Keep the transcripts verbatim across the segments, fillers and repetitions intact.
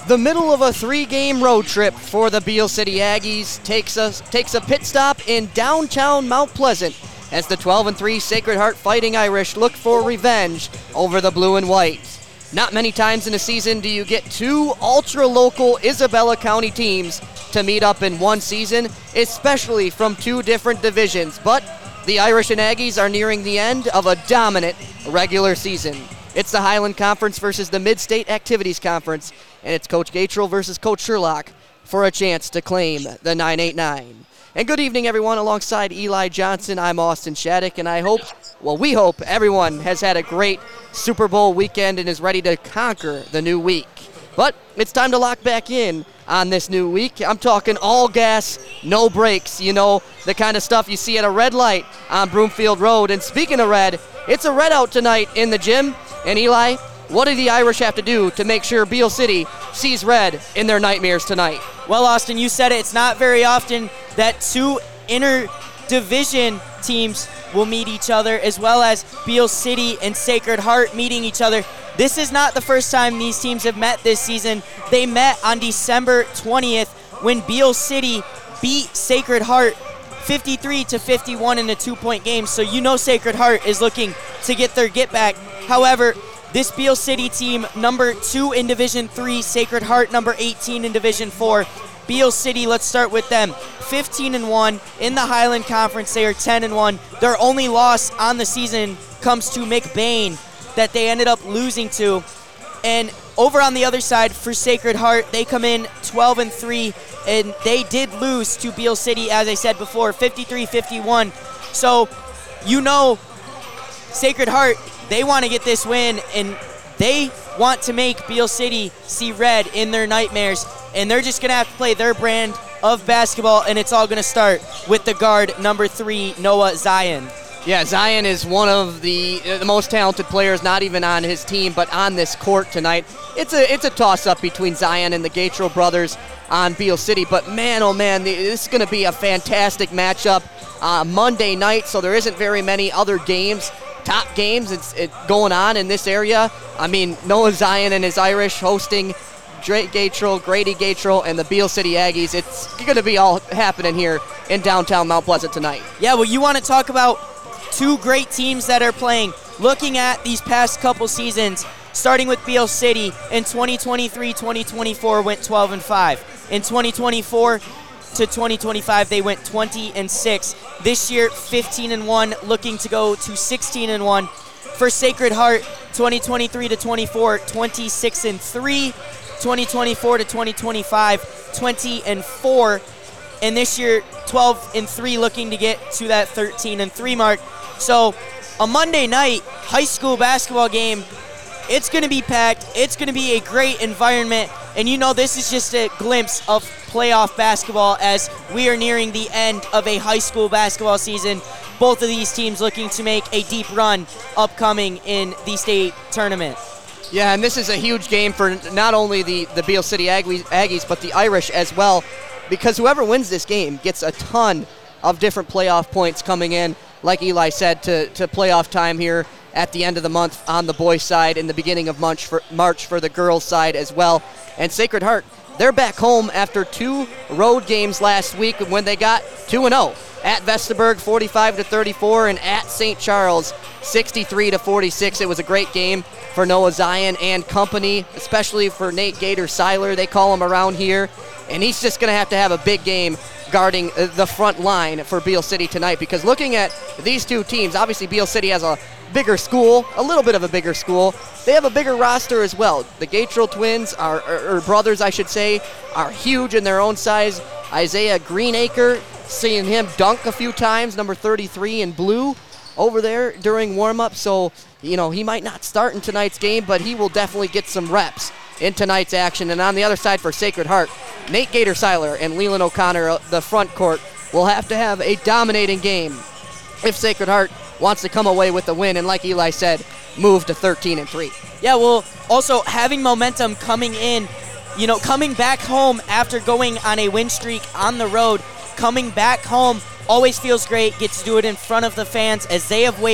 The middle of a three-game road trip for the Beal City Aggies takes us takes a pit stop in downtown Mount Pleasant as the twelve and three Sacred Heart Fighting Irish look for revenge over the blue and white. Not many times in a season do you get two ultra-local Isabella County teams to meet up in one season, especially from two different divisions. But the Irish and Aggies are nearing the end of a dominant regular season. It's the Highland Conference versus the Mid-State Activities Conference, and it's Coach Gatrell versus Coach Sherlock for a chance to claim the nine eight nine. And good evening, everyone. Alongside Eli Johnson, I'm Austin Shattuck, and I hope, well, we hope everyone has had a great Super Bowl weekend and is ready to conquer the new week. But it's time to lock back in on this new week. I'm talking all gas, no brakes, you know, the kind of stuff you see at a red light on Broomfield Road. And speaking of red, it's a red out tonight in the gym. And Eli, what do the Irish have to do to make sure Beal City sees red in their nightmares tonight? Well, Austin, you said it. It's not very often that two inter-division teams will meet each other, as well as Beal City and Sacred Heart meeting each other. This is not the first time these teams have met this season. They met on December twentieth when Beal City beat Sacred Heart fifty-three to fifty-one in a two-point game. So you know Sacred Heart is looking to get their get back. However, this Beal City team, number two in Division three, Sacred Heart number eighteen in Division four. Beal City, let's start with them. fifteen and one in the Highland Conference. They are ten and one. Their only loss on the season comes to McBain that they ended up losing to. And over on the other side for Sacred Heart, they come in twelve and three, and they did lose to Beal City, as I said before, fifty-three fifty-one. So, you know, Sacred Heart, they want to get this win, and they want to make Beal City see red in their nightmares, and they're just going to have to play their brand of basketball, and it's all going to start with the guard, number three, Noah Zion. Yeah, Zion is one of the, uh, the most talented players, not even on his team, but on this court tonight. It's a it's a toss-up between Zion and the Gatrell brothers on Beal City, but man, oh man, the, this is going to be a fantastic matchup uh, Monday night, so there isn't very many other games, top games it's it going on in this area. I mean, Noah Zion and his Irish hosting Drake Gatrell, Grady Gatrell, and the Beal City Aggies. It's going to be all happening here in downtown Mount Pleasant tonight. Yeah, well, you want to talk about two great teams that are playing. Looking at these past couple seasons, starting with Beal City, in twenty twenty-three twenty twenty-four went twelve and five. In twenty twenty-four to twenty twenty-five, they went twenty and six. This year, fifteen and one, looking to go to sixteen and one. For Sacred Heart, twenty twenty-three to twenty-four, twenty-six and three. twenty twenty-four to twenty twenty-five, twenty and four. And this year, twelve and three, looking to get to that thirteen and three mark. So, a Monday night high school basketball game, it's going to be packed. It's going to be a great environment. And you know, this is just a glimpse of playoff basketball as we are nearing the end of a high school basketball season. Both of these teams looking to make a deep run upcoming in the state tournament. Yeah, and this is a huge game for not only the, the Beal City Aggies, Aggies, but the Irish as well, because whoever wins this game gets a ton of different playoff points coming in, like Eli said, to, to playoff time here at the end of the month on the boys' side, in the beginning of March for, March for the girls' side as well. And Sacred Heart, they're back home after two road games last week when they got two and oh. At Vesterberg, forty-five to thirty-four, and at Saint Charles, sixty-three to forty-six. It was a great game for Noah Zion and company, especially for Nate Gator Seiler, they call him around here. And he's just going to have to have a big game guarding the front line for Beal City tonight, because looking at these two teams, obviously Beal City has a bigger school, a little bit of a bigger school. They have a bigger roster as well. The Gatrell twins, are, or, or brothers I should say, are huge in their own size. Isaiah Greenacre, seeing him dunk a few times, number thirty-three in blue over there during warm-up. So, you know, he might not start in tonight's game, but he will definitely get some reps in tonight's action. And on the other side for Sacred Heart, Nate Gator Seiler and Leland O'Connor, the front court, will have to have a dominating game if Sacred Heart wants to come away with the win and, like Eli said, move to thirteen and three. Yeah, well, also having momentum coming in, you know, coming back home after going on a win streak on the road, coming back home always feels great. Get to do it in front of the fans as they have waited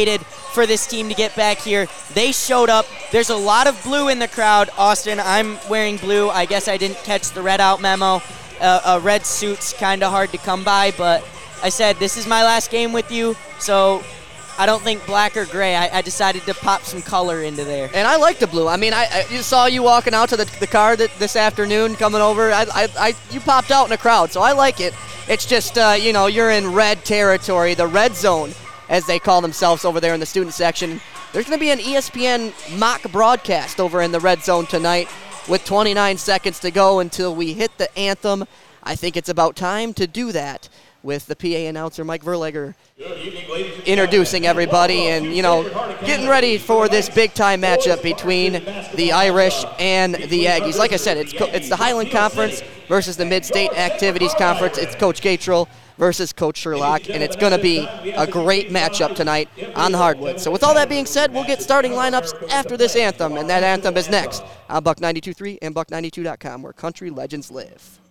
for this team to get back here. They showed up. There's a lot of blue in the crowd. Austin, I'm wearing blue. I guess I didn't catch the red out memo. Uh, a red suit's kind of hard to come by, but I said this is my last game with you, so I don't think black or gray. I, I decided to pop some color into there. And I like the blue. I mean, I, I you saw you walking out to the, the car that, this afternoon coming over. I, I, I, you popped out in a crowd, so I like it. It's just, uh, you know, you're in red territory, the red zone, as they call themselves over there in the student section. There's going to be an E S P N mock broadcast over in the red zone tonight with twenty-nine seconds to go until we hit the anthem. I think it's about time to do that with the P A announcer, Mike Verlager, introducing everybody and, you know, getting ready for this big-time matchup between the Irish and the Aggies. Like I said, it's co- it's the Highland Conference versus the Mid-State Activities Conference. It's Coach Gatrell versus Coach Sherlock, and it's going to be a great matchup tonight on the hardwood. So with all that being said, we'll get starting lineups after this anthem, and that anthem is next on Buck ninety-two point three and Buck ninety-two dot com, where country legends live.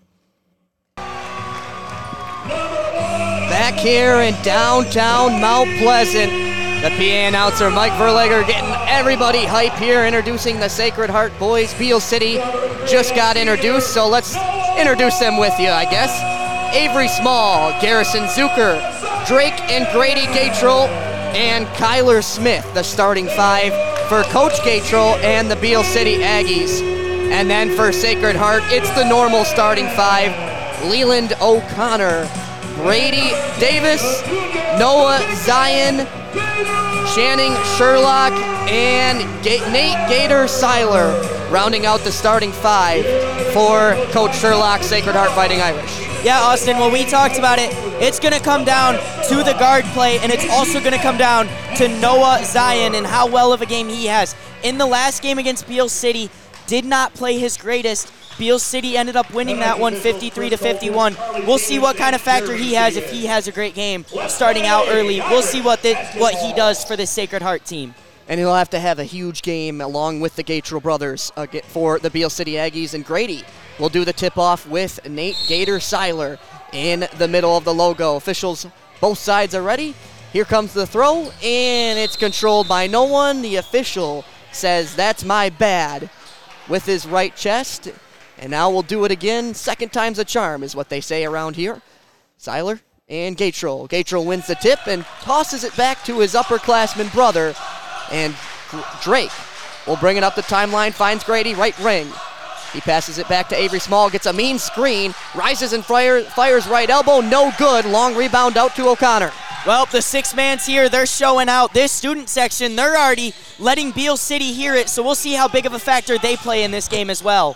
Back here in downtown Mount Pleasant, the P A announcer Mike Verlager getting everybody hype here, introducing the Sacred Heart boys. Beal City just got introduced, so let's introduce them with you, I guess. Avery Small, Garrison Zucker, Drake and Grady Gatrell, and Kyler Smith, the starting five for Coach Gatrell and the Beal City Aggies. And then for Sacred Heart, it's the normal starting five: Leland O'Connor, Brady Davis, Noah Zion, Channing Sherlock, and Ga- Nate Gator Seiler, rounding out the starting five for Coach Sherlock, Sacred Heart Fighting Irish. Yeah, Austin, well, we talked about it. It's going to come down to the guard play, and it's also going to come down to Noah Zion and how well of a game he has. In the last game against Beal City, did not play his greatest. Beal City ended up winning that one fifty-three to fifty-one. We'll see what kind of factor he has if he has a great game starting out early. We'll see what the, what he does for the Sacred Heart team. And he'll have to have a huge game along with the Gatrell brothers uh, for the Beal City Aggies. And Grady will do the tip-off with Nate Gator Seiler in the middle of the logo. Officials, both sides are ready. Here comes the throw, and it's controlled by no one. The official says, "That's my bad," with his right chest. And now we'll do it again. Second time's a charm is what they say around here. Seiler and Gatrell. Gatrell wins the tip and tosses it back to his upperclassman brother. And Drake will bring it up the timeline, finds Grady, right ring. He passes it back to Avery Small, gets a mean screen, rises and fire, fires right elbow, no good. Long rebound out to O'Connor. Well, the six man's here. They're showing out. This student section, they're already letting Beal City hear it, so we'll see how big of a factor they play in this game as well.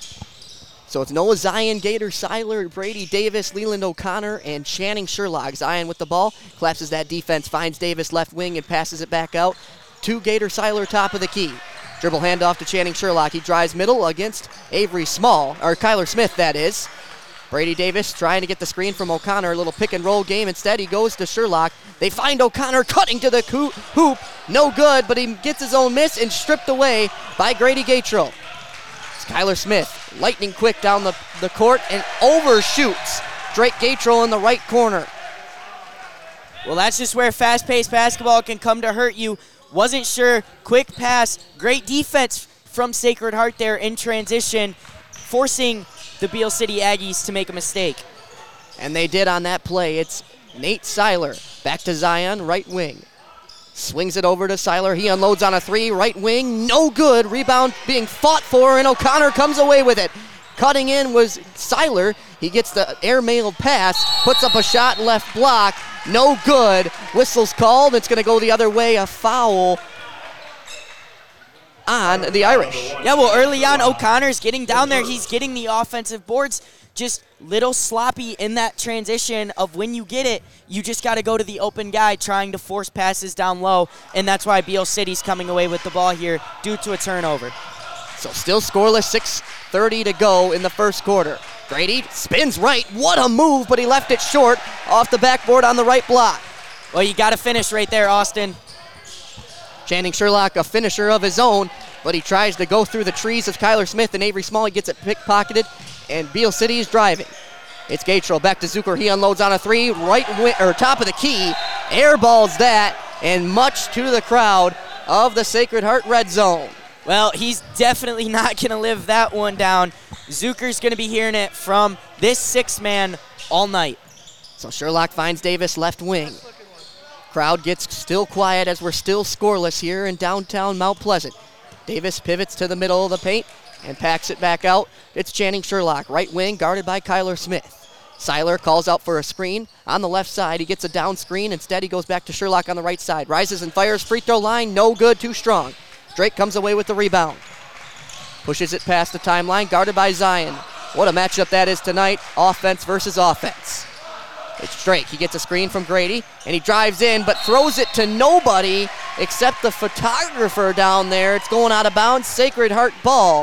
So it's Noah Zion, Gator Seiler, Brady Davis, Leland O'Connor, and Channing Sherlock. Zion with the ball, collapses that defense, finds Davis left wing and passes it back out to Gator Seiler, top of the key. Dribble handoff to Channing Sherlock. He drives middle against Avery Small, or Kyler Smith, that is. Brady Davis trying to get the screen from O'Connor. A little pick and roll game. Instead, he goes to Sherlock. They find O'Connor cutting to the hoop. No good, but he gets his own miss and stripped away by Grady Gatrell. Kyler Smith, lightning quick down the, the court and overshoots Drake Gatrell in the right corner. Well, that's just where fast-paced basketball can come to hurt you. Wasn't sure. Quick pass. Great defense from Sacred Heart there in transition, forcing the Beal City Aggies to make a mistake. And they did on that play. It's Nate Seiler. Back to Zion, right wing. Swings it over to Seiler. He unloads on a three, right wing. No good. Rebound being fought for, and O'Connor comes away with it. Cutting in was Seiler. He gets the airmail pass, puts up a shot, left block. No good. Whistle's called. It's going to go the other way. A foul on the Irish. Yeah, well, early on, O'Connor's getting down there. He's getting the offensive boards. Just little sloppy in that transition of when you get it, you just got to go to the open guy trying to force passes down low, and that's why Beal City's coming away with the ball here due to a turnover. So still scoreless, six thirty to go in the first quarter. Grady spins right. What a move, but he left it short off the backboard on the right block. Well, you got to finish right there, Austin. Channing Sherlock, a finisher of his own, but he tries to go through the trees of Kyler Smith and Avery Small. He gets it pickpocketed, and Beal City is driving. It's Gatrell back to Zucker. He unloads on a three, right wing, or top of the key. Airballs that, and much to the crowd of the Sacred Heart Red Zone. Well, he's definitely not going to live that one down. Zucker's going to be hearing it from this sixth man all night. So Sherlock finds Davis left wing. Crowd gets still quiet as we're still scoreless here in downtown Mount Pleasant. Davis pivots to the middle of the paint and packs it back out. It's Channing Sherlock, right wing, guarded by Kyler Smith. Seiler calls out for a screen on the left side. He gets a down screen. Instead, he goes back to Sherlock on the right side. Rises and fires. Free throw line. No good. Too strong. Drake comes away with the rebound. Pushes it past the timeline. Guarded by Zion. What a matchup that is tonight. Offense versus offense. It's Drake. He gets a screen from Grady, and he drives in, but throws it to nobody except the photographer down there. It's going out of bounds. Sacred Heart ball.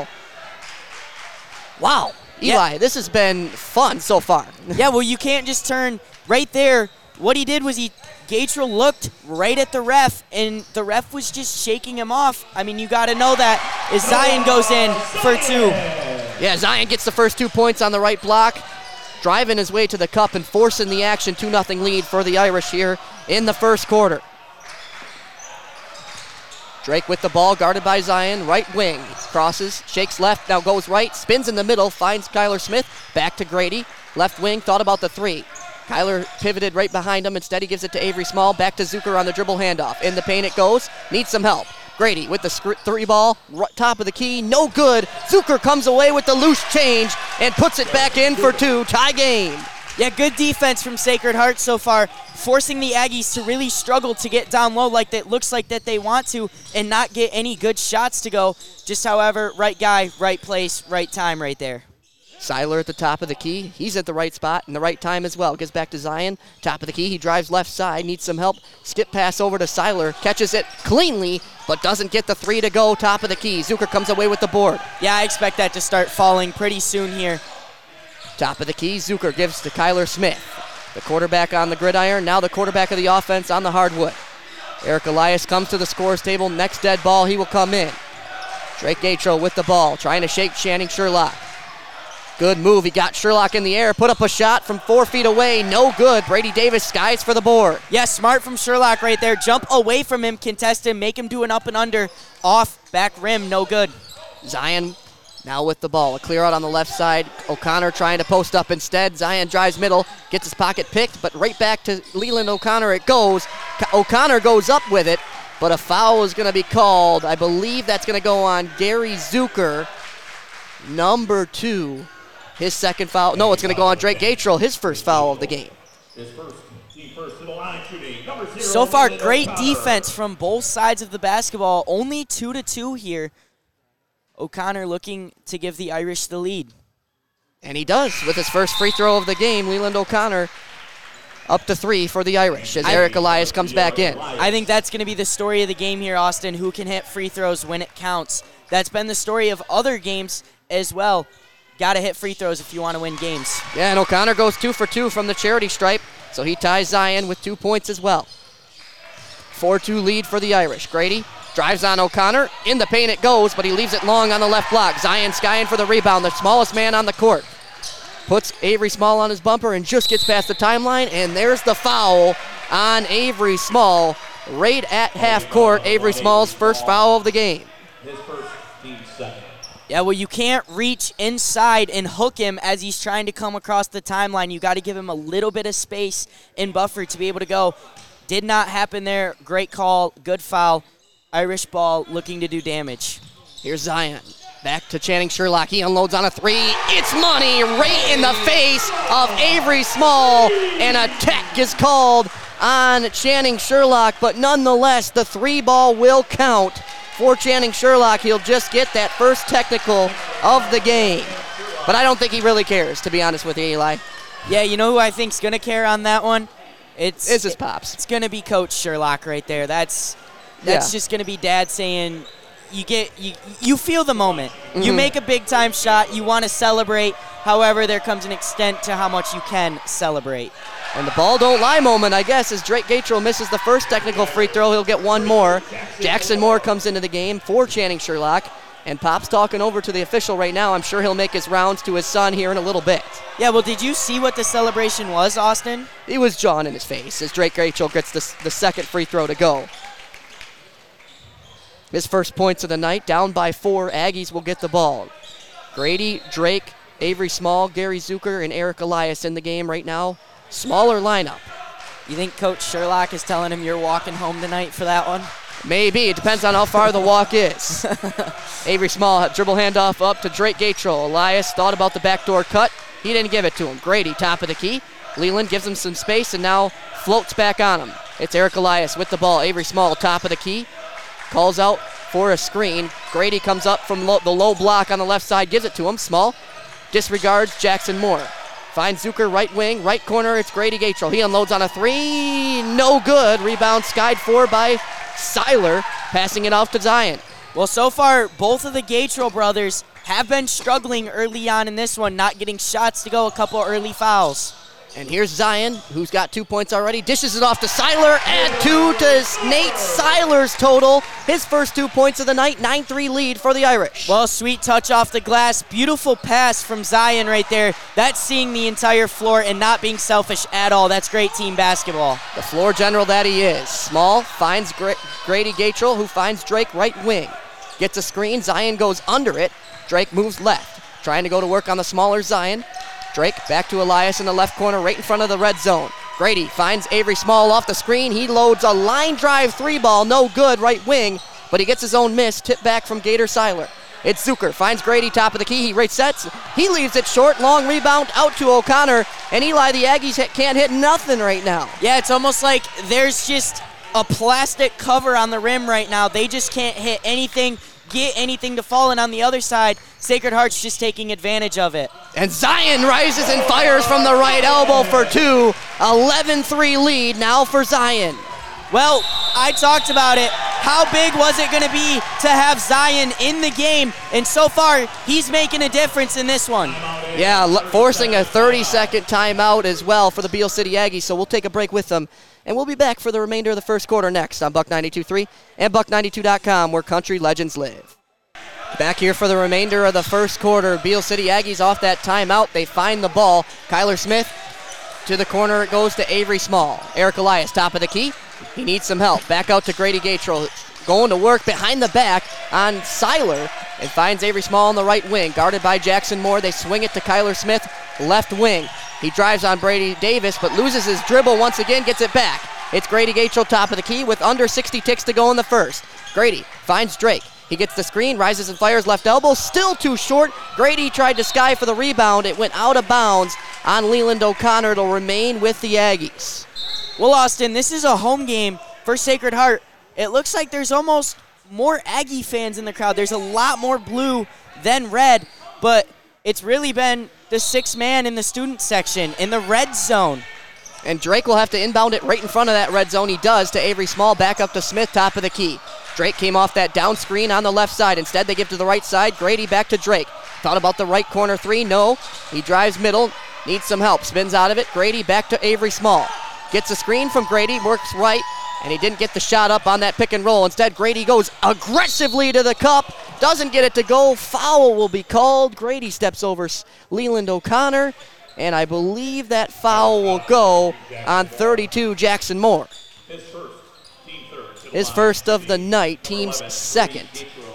Wow. Eli, yeah. This has been fun so far. Yeah, well, you can't just turn right there. What he did was he, Gatrell looked right at the ref, and the ref was just shaking him off. I mean, you got to know that as Zion goes in for two. Yeah, Zion gets the first two points on the right block, driving his way to the cup and forcing the action two nothing lead for the Irish here in the first quarter. Drake with the ball, guarded by Zion, right wing. Crosses, shakes left, now goes right, spins in the middle, finds Kyler Smith, back to Grady. Left wing, thought about the three. Kyler pivoted right behind him. Instead, he gives it to Avery Small, back to Zucker on the dribble handoff. In the paint it goes, needs some help. Grady with the sc- three ball, right top of the key, no good. Zucker comes away with the loose change and puts it back in for two, tie game. Yeah, good defense from Sacred Heart so far, forcing the Aggies to really struggle to get down low like it looks like that they want to and not get any good shots to go. Just, however, right guy, right place, right time right there. Seiler at the top of the key. He's at the right spot and the right time as well. Gets back to Zion. Top of the key. He drives left side. Needs some help. Skip pass over to Seiler. Catches it cleanly, but doesn't get the three to go. Top of the key. Zucker comes away with the board. Yeah, I expect that to start falling pretty soon here. Top of the key. Zucker gives to Kyler Smith. The quarterback on the gridiron. Now the quarterback of the offense on the hardwood. Eric Elias comes to the scores table. Next dead ball. He will come in. Drake Gatrell with the ball. Trying to shake Channing Sherlock. Good move. He got Sherlock in the air, put up a shot from four feet away. No good. Brady Davis skies for the board. Yeah, smart from Sherlock right there. Jump away from him, contest him, make him do an up and under. Off, back rim, no good. Zion now with the ball. A clear out on the left side. O'Connor trying to post up instead. Zion drives middle, gets his pocket picked, but right back to Leland O'Connor it goes. O'Connor goes up with it, but a foul is going to be called. I believe that's going to go on Gary Zucker, number two. His second foul. No, it's going to go on Drake Gatrell, his first foul of the game. So far, great defense from both sides of the basketball. Only two to two here. O'Connor looking to give the Irish the lead. And he does with his first free throw of the game. Leland O'Connor up to three for the Irish as I, Eric Elias comes back in. I think that's going to be the story of the game here, Austin, who can hit free throws when it counts. That's been the story of other games as well. Got to hit free throws if you want to win games. Yeah, and O'Connor goes two for two from the charity stripe, so he ties Zion with two points as well. four two lead for the Irish. Grady drives on O'Connor. In the paint it goes, but he leaves it long on the left block. Zion skying for the rebound, the smallest man on the court. Puts Avery Small on his bumper and just gets past the timeline, and there's the foul on Avery Small. Right at half court, Avery Small's first foul of the game. His first, team second. Yeah, well, you can't reach inside and hook him as he's trying to come across the timeline. You got to give him a little bit of space and buffer to be able to go. Did not happen there. Great call. Good foul. Irish ball looking to do damage. Here's Zion. Back to Channing Sherlock. He unloads on a three. It's money right in the face of Avery Small. And a tech is called on Channing Sherlock. But nonetheless, the three ball will count. For Channing Sherlock, he'll just get that first technical of the game. But I don't think he really cares, to be honest with you, Eli. Yeah, you know who I think's going to care on that one? It's It's his pops. It's going to be Coach Sherlock right there. That's that's Yeah. just going to be Dad saying, you get you you feel the moment. Mm-hmm. You make a big-time shot. You want to celebrate. However, there comes an extent to how much you can celebrate. And the ball don't lie moment, I guess, as Drake Gatrell misses the first technical free throw. He'll get one more. Jackson Moore comes into the game for Channing Sherlock. And Pop's talking over to the official right now. I'm sure he'll make his rounds to his son here in a little bit. Yeah, well, did you see what the celebration was, Austin? He was jawing in his face as Drake Gachel gets the, the second free throw to go. His first points of the night, down by four. Aggies will get the ball. Grady, Drake, Avery Small, Gary Zucker, and Eric Elias in the game right now. Smaller lineup. You think Coach Sherlock is telling him you're walking home tonight for that one? Maybe. It depends on how far the walk is. Avery Small, dribble handoff up to Drake Gachel. Elias thought about the backdoor cut. He didn't give it to him. Grady, top of the key. Leland gives him some space and now floats back on him. It's Eric Elias with the ball. Avery Small, top of the key. Calls out for a screen. Grady comes up from lo- the low block on the left side, gives it to him. Small disregards Jackson Moore. Finds Zucker right wing, right corner. It's Grady Gachel. He unloads on a three. No good. Rebound skied for by Seiler, passing it off to Zion. Well, so far, both of the Gachel brothers have been struggling early on in this one, not getting shots to go, a couple early fouls. And here's Zion, who's got two points already. Dishes it off to Seiler. Add two to Nate Seiler's total. His first two points of the night. nine three lead for the Irish. Well, sweet touch off the glass. Beautiful pass from Zion right there. That's seeing the entire floor and not being selfish at all. That's great team basketball. The floor general that he is. Small finds Gra- Grady Gachel, who finds Drake right wing. Gets a screen. Zion goes under it. Drake moves left. Trying to go to work on the smaller Zion. Drake back to Elias in the left corner, right in front of the red zone. Grady finds Avery Small off the screen. He loads a line drive three ball, no good, right wing, but he gets his own miss, tip back from Gator Seiler. It's Zucker, finds Grady, top of the key. He resets. He leaves it short, long rebound out to O'Connor, and Eli, the Aggies hit, can't hit nothing right now. Yeah, it's almost like there's just a plastic cover on the rim right now. They just can't hit anything, get anything to fall in on the other side. Sacred Heart's just taking advantage of it. And Zion rises and fires from the right elbow for two. eleven three lead now for Zion. Well, I talked about it. How big was it going to be to have Zion in the game? And so far, he's making a difference in this one. Yeah, l- forcing a thirty-second timeout as well for the Beale City Aggies. So we'll take a break with them. And we'll be back for the remainder of the first quarter next on Buck ninety-two point three and Buck ninety-two dot com, where country legends live. Back here for the remainder of the first quarter. Beale City Aggies off that timeout. They find the ball. Kyler Smith to the corner. It goes to Avery Small. Eric Elias, top of the key. He needs some help. Back out to Grady Gachel. Going to work behind the back on Seiler and finds Avery Small on the right wing. Guarded by Jackson Moore. They swing it to Kyler Smith, left wing. He drives on Brady Davis, but loses his dribble once again, gets it back. It's Grady Gachel, top of the key, with under sixty ticks to go in the first. Grady finds Drake. He gets the screen, rises and fires left elbow, still too short. Grady tried to sky for the rebound. It went out of bounds on Leland O'Connor. It'll remain with the Aggies. Well, Austin, this is a home game for Sacred Heart. It looks like there's almost more Aggie fans in the crowd. There's a lot more blue than red, but it's really been the sixth man in the student section in the red zone. And Drake will have to inbound it right in front of that red zone. He does to Avery Small, back up to Smith, top of the key. Drake came off that down screen on the left side. Instead, they give to the right side. Grady back to Drake. Thought about the right corner three. No. He drives middle. Needs some help. Spins out of it. Grady back to Avery Small. Gets a screen from Grady. Works right. And he didn't get the shot up on that pick and roll. Instead, Grady goes aggressively to the cup. Doesn't get it to go. Foul will be called. Grady steps over Leland O'Connor. And I believe that foul will go on thirty-two, Jackson Moore. His first, team third. His first of the night, team's second.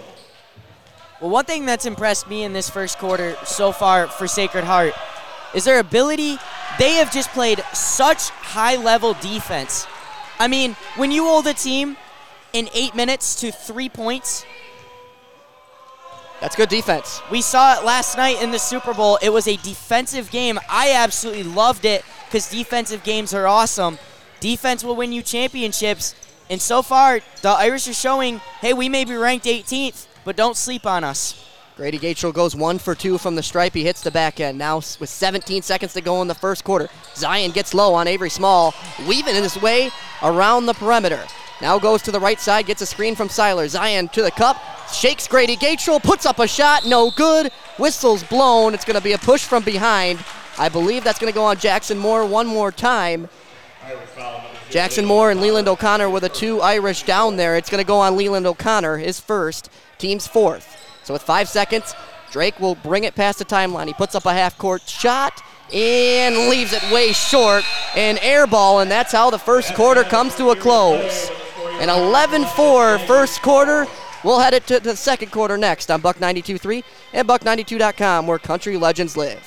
Well, one thing that's impressed me in this first quarter so far for Sacred Heart is their ability. They have just played such high-level defense. I mean, when you hold a team in eight minutes to three points, that's good defense. We saw it last night in the Super Bowl. It was a defensive game. I absolutely loved it because defensive games are awesome. Defense will win you championships. And so far, the Irish are showing, hey, we may be ranked eighteenth, but don't sleep on us. Grady Gachel goes one for two from the stripe. He hits the back end. Now with seventeen seconds to go in the first quarter. Zion gets low on Avery Small, weaving his way around the perimeter. Now goes to the right side, gets a screen from Seiler. Zion to the cup, shakes Grady Gachel, puts up a shot, no good. Whistle's blown. It's going to be a push from behind. I believe that's going to go on Jackson Moore one more time. Jackson Moore and Leland O'Connor were the two Irish down there. It's going to go on Leland O'Connor, his first, team's fourth. So with five seconds, Drake will bring it past the timeline. He puts up a half-court shot and leaves it way short. An air ball, and that's how the first quarter comes to a close. An eleven four first quarter. We'll head it to the second quarter next on Buck ninety-two point three and Buck ninety-two dot com, where country legends live.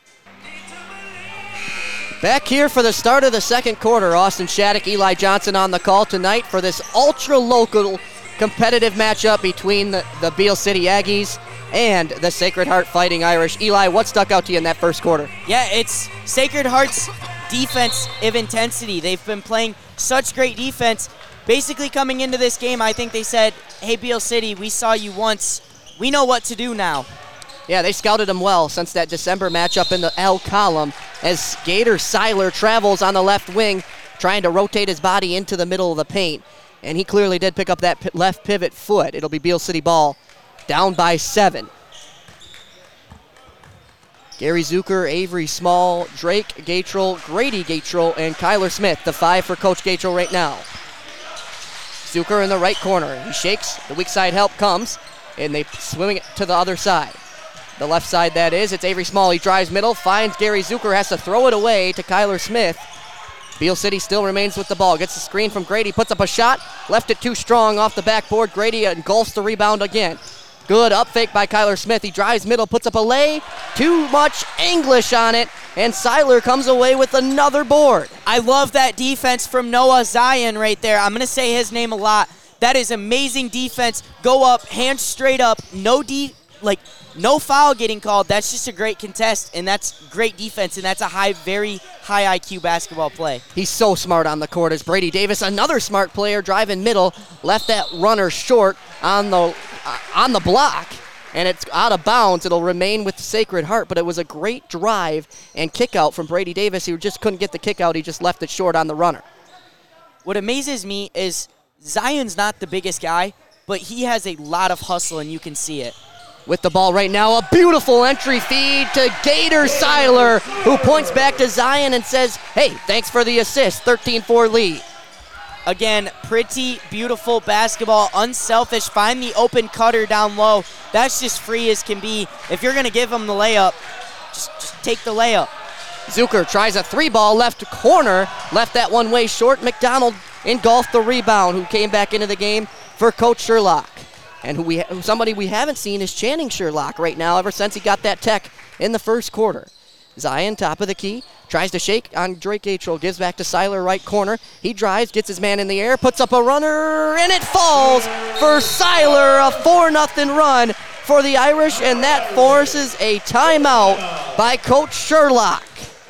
Back here for the start of the second quarter, Austin Shattuck, Eli Johnson on the call tonight for this ultra-local competitive matchup between the, the Beale City Aggies and the Sacred Heart Fighting Irish. Eli, what stuck out to you in that first quarter? Yeah, it's Sacred Heart's defensive intensity. They've been playing such great defense. Basically coming into this game, I think they said, hey, Beale City, we saw you once. We know what to do now. Yeah, they scouted him well since that December matchup in the L column as Gator Seiler travels on the left wing, trying to rotate his body into the middle of the paint. And he clearly did pick up that p- left pivot foot. It'll be Beale City ball, down by seven. Gary Zucker, Avery Small, Drake Gatrell, Grady Gatrell, and Kyler Smith, the five for Coach Gatrell right now. Zucker in the right corner. He shakes, the weak side help comes, and they swing it to the other side. The left side, that is. It's Avery Small. He drives middle, finds Gary Zucker, has to throw it away to Kyler Smith. Beale City still remains with the ball. Gets the screen from Grady, puts up a shot, left it too strong off the backboard. Grady engulfs the rebound again. Good up fake by Kyler Smith. He drives middle, puts up a lay. Too much English on it, and Seiler comes away with another board. I love that defense from Noah Zion right there. I'm going to say his name a lot. That is amazing defense. Go up, hands straight up, no de- like no foul getting called. That's just a great contest, and that's great defense, and that's a high, very high I Q basketball play. He's so smart on the court as Brady Davis, another smart player, driving middle, left that runner short on the uh, on the block, and it's out of bounds. It'll remain with Sacred Heart, but it was a great drive and kick out from Brady Davis. He just couldn't get the kick out. He just left it short on the runner. What amazes me is Zion's not the biggest guy, but he has a lot of hustle, and you can see it. With the ball right now, a beautiful entry feed to Gator Seiler, who points back to Zion and says, hey, thanks for the assist, thirteen four lead. Again, pretty beautiful basketball, unselfish, find the open cutter down low. That's just free as can be. If you're going to give him the layup, just, just take the layup. Zucker tries a three ball left corner, left that one way short. McDonald engulfed the rebound, who came back into the game for Coach Sherlock. And who we who somebody we haven't seen is Channing Sherlock right now ever since he got that tech in the first quarter. Zion, top of the key, tries to shake on Drake Gatrell, gives back to Seiler, right corner. He drives, gets his man in the air, puts up a runner, and it falls for Seiler. A four nothing run for the Irish, and that forces a timeout by Coach Sherlock.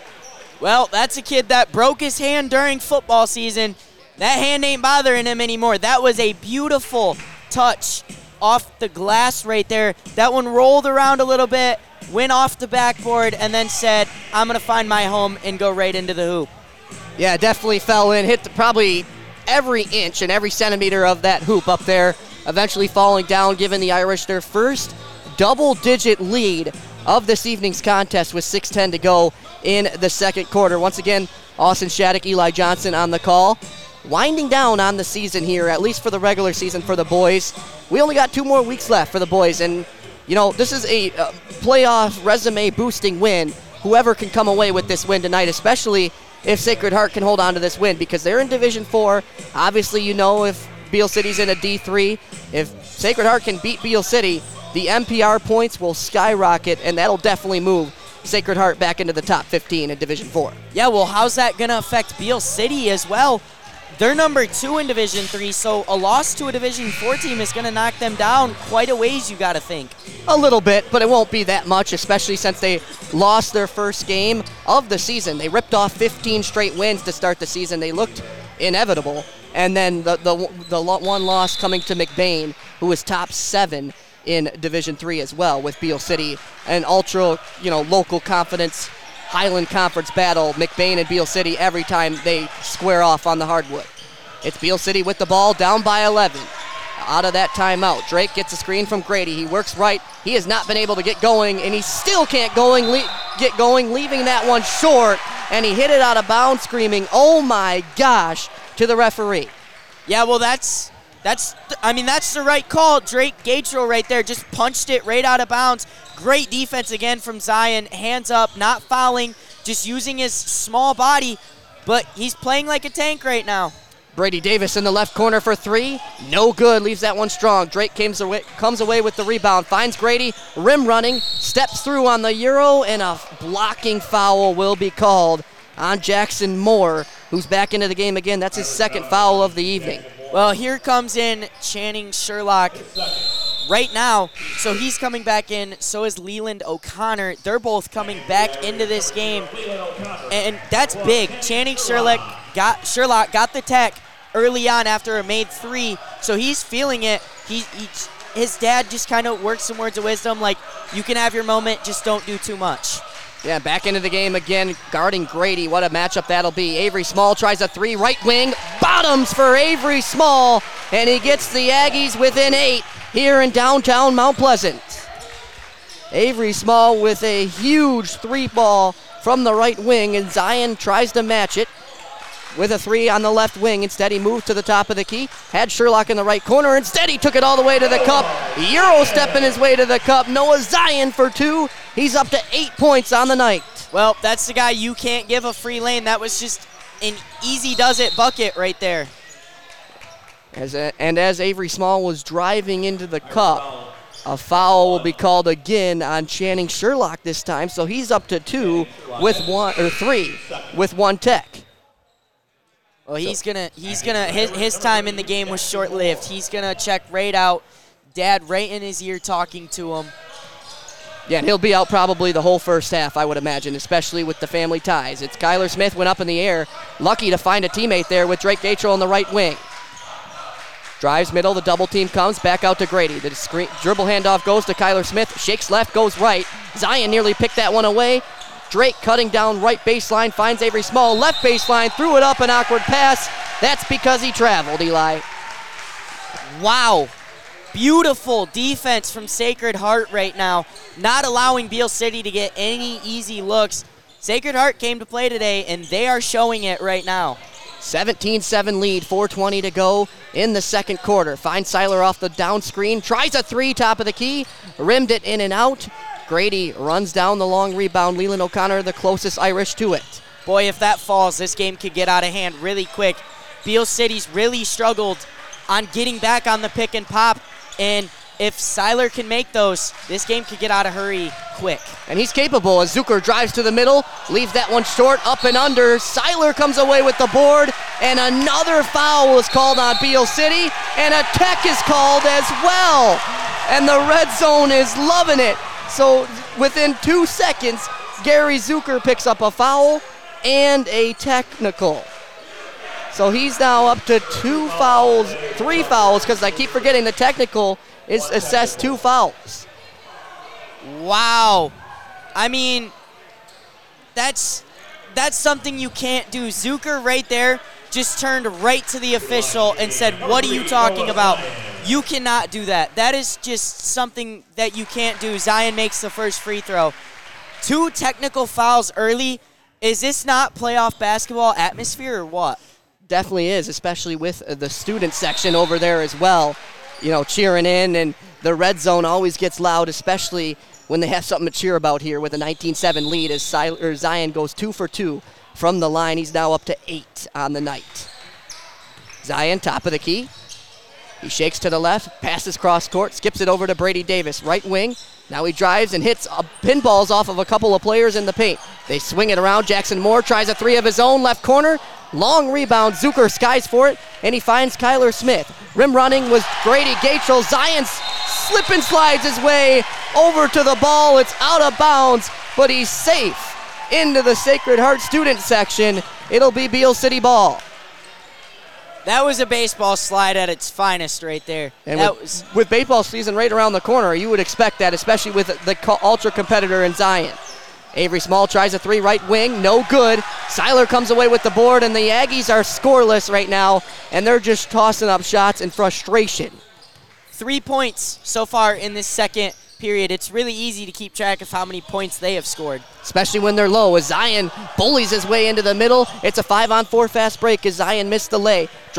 Well, that's a kid that broke his hand during football season. That hand ain't bothering him anymore. That was a beautiful touch off the glass right there. That one rolled around a little bit, went off the backboard, and then said, I'm going to find my home and go right into the hoop. Yeah, definitely fell in, hit the, probably every inch and every centimeter of that hoop up there, eventually falling down, giving the Irish their first double-digit lead of this evening's contest with six ten to go in the second quarter. Once again, Austin Shattuck, Eli Johnson on the call. Winding down on the season here, at least for the regular season for the boys. We only got two more weeks left for the boys, and, you know, this is a uh, playoff resume-boosting win. Whoever can come away with this win tonight, especially if Sacred Heart can hold on to this win, because they're in Division four. Obviously, you know, if Beale City's in a D three, if Sacred Heart can beat Beale City, the M P R points will skyrocket, and that'll definitely move Sacred Heart back into the top fifteen in Division four. Yeah, well, how's that going to affect Beale City as well? They're number two in Division three, so a loss to a Division four team is going to knock them down quite a ways, you got to think. A little bit, but it won't be that much, especially since they lost their first game of the season. They ripped off fifteen straight wins to start the season. They looked inevitable. And then the the, the one loss coming to McBain, who was top seven in Division three as well, with Beale City, an ultra, you know, local confidence Highland Conference battle, McBain and Beale City, every time they square off on the hardwood. It's Beale City with the ball, down by eleven. Out of that timeout, Drake gets a screen from Grady. He works right. He has not been able to get going, and he still can't going, le- get going, leaving that one short, and he hit it out of bounds, screaming, oh my gosh, to the referee. Yeah, well, that's That's, th- I mean, that's the right call. Drake Gatrell right there just punched it right out of bounds. Great defense again from Zion. Hands up, not fouling, just using his small body, but he's playing like a tank right now. Brady Davis in the left corner for three. No good. Leaves that one strong. Drake comes away, comes away with the rebound. Finds Grady. Rim running. Steps through on the Euro, and a blocking foul will be called on Jackson Moore, who's back into the game again. That's his second foul of the evening. Well, here comes in Channing Sherlock right now. So he's coming back in. So is Leland O'Connor. They're both coming back into this game. And that's big. Channing Sherlock got Sherlock got the tech early on after a made three. So he's feeling it. He, he his dad just kind of works some words of wisdom like, you can have your moment, just don't do too much. Yeah, back into the game again, guarding Grady. What a matchup that'll be. Avery Small tries a three, right wing, bottoms for Avery Small, and he gets the Aggies within eight here in downtown Mount Pleasant. Avery Small with a huge three ball from the right wing, and Zion tries to match it with a three on the left wing. Instead, he moved to the top of the key, had Sherlock in the right corner. Instead, he took it all the way to the cup. Euro stepping his way to the cup. Noah Zion for two. He's up to eight points on the night. Well, that's the guy you can't give a free lane. That was just an easy does it bucket right there. As a, and as Avery Small was driving into the cup, a foul will be called again on Channing Sherlock this time. So he's up to two with one or three with one tech. Well, he's gonna he's gonna his his time in the game was short-lived. He's gonna check right out. Dad right in his ear talking to him. Yeah, and he'll be out probably the whole first half, I would imagine, especially with the family ties. It's Kyler Smith went up in the air, lucky to find a teammate there with Drake Gatrell on the right wing. Drives middle, the double team comes, back out to Grady. The screen, dribble handoff goes to Kyler Smith, shakes left, goes right. Zion nearly picked that one away. Drake cutting down right baseline, finds Avery Small, left baseline, threw it up, an awkward pass. That's because he traveled, Eli. Wow. Beautiful defense from Sacred Heart right now, not allowing Beal City to get any easy looks. Sacred Heart came to play today, and they are showing it right now. seventeen seven lead, four twenty to go in the second quarter. Finds Seiler off the down screen, tries a three, top of the key, rimmed it in and out. Grady runs down the long rebound. Leland O'Connor, the closest Irish to it. Boy, if that falls, this game could get out of hand really quick. Beal City's really struggled on getting back on the pick and pop, and if Seiler can make those, this game could get out of hurry quick. And he's capable as Zucker drives to the middle, leaves that one short, up and under. Seiler comes away with the board, and another foul is called on Beal City, and a tech is called as well. And the red zone is loving it. So within two seconds, Gary Zucker picks up a foul and a technical. So he's now up to two fouls, three fouls, because I keep forgetting the technical is assessed two fouls. Wow. I mean, that's that's something you can't do. Zucker right there just turned right to the official and said, what are you talking about? You cannot do that. That is just something that you can't do. Zion makes the first free throw. Two technical fouls early. Is this not playoff basketball atmosphere or what? Definitely is, especially with the student section over there as well, you know, cheering in, and the red zone always gets loud, especially when they have something to cheer about here with a nineteen seven lead as Zion goes two for two from the line. He's now up to eight on the night. Zion, top of the key. He shakes to the left, passes cross court, skips it over to Brady Davis, right wing. Now he drives and hits uh, pinballs off of a couple of players in the paint. They swing it around. Jackson Moore tries a three of his own, left corner. Long rebound. Zucker skies for it, and he finds Kyler Smith. Rim running was Grady Gatrell. Zion slip and slides his way over to the ball. It's out of bounds, but he's safe into the Sacred Heart student section. It'll be Beal City ball. That was a baseball slide at its finest right there. And that with, was with baseball season right around the corner, you would expect that, especially with the co- ultra competitor in Zion. Avery Small tries a three, right wing, no good. Seiler comes away with the board, and the Aggies are scoreless right now, and they're just tossing up shots in frustration. Three points so far in this second period. It's really easy to keep track of how many points they have scored. Especially when they're low, as Zion bullies his way into the middle. It's a five-on-four fast break as Zion missed the lay. Drake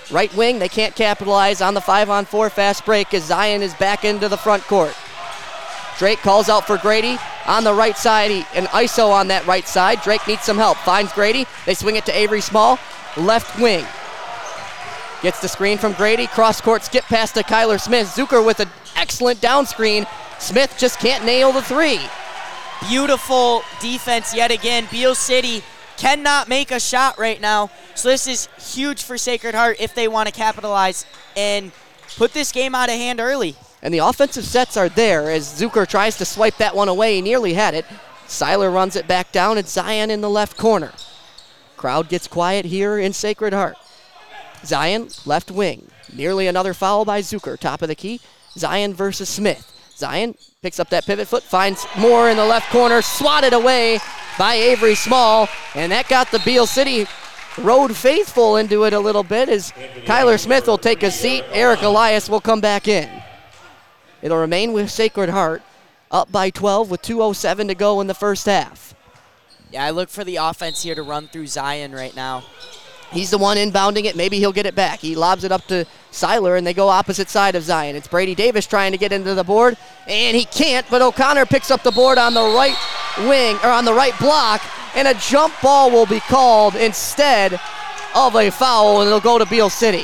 Right wing, they can't capitalize on the five-on-four fast break as Zion is back into the front court. Drake calls out for Grady on the right side. He, an I S O on that right side. Drake needs some help. Finds Grady. They swing it to Avery Small. Left wing. Gets the screen from Grady. Cross court skip pass to Kyler Smith. Zucker with an excellent down screen. Smith just can't nail the three. Beautiful defense yet again. Beal City cannot make a shot right now. So this is huge for Sacred Heart if they want to capitalize and put this game out of hand early. And the offensive sets are there as Zucker tries to swipe that one away. He nearly had it. Seiler runs it back down. It's Zion in the left corner. Crowd gets quiet here in Sacred Heart. Zion, left wing. Nearly another foul by Zucker. Top of the key. Zion versus Smith. Zion picks up that pivot foot, finds Moore in the left corner, swatted away by Avery Small, and that got the Beal City road faithful into it a little bit as Kyler Smith will take a seat. Eric Elias will come back in. It'll remain with Sacred Heart, up by twelve with two oh seven to go in the first half. Yeah, I look for the offense here to run through Zion right now. He's the one inbounding it. Maybe he'll get it back. He lobs it up to Seiler, and they go opposite side of Zion. It's Brady Davis trying to get into the board, and he can't, but O'Connor picks up the board on the right wing, or on the right block, and a jump ball will be called instead of a foul, and it'll go to Beal City.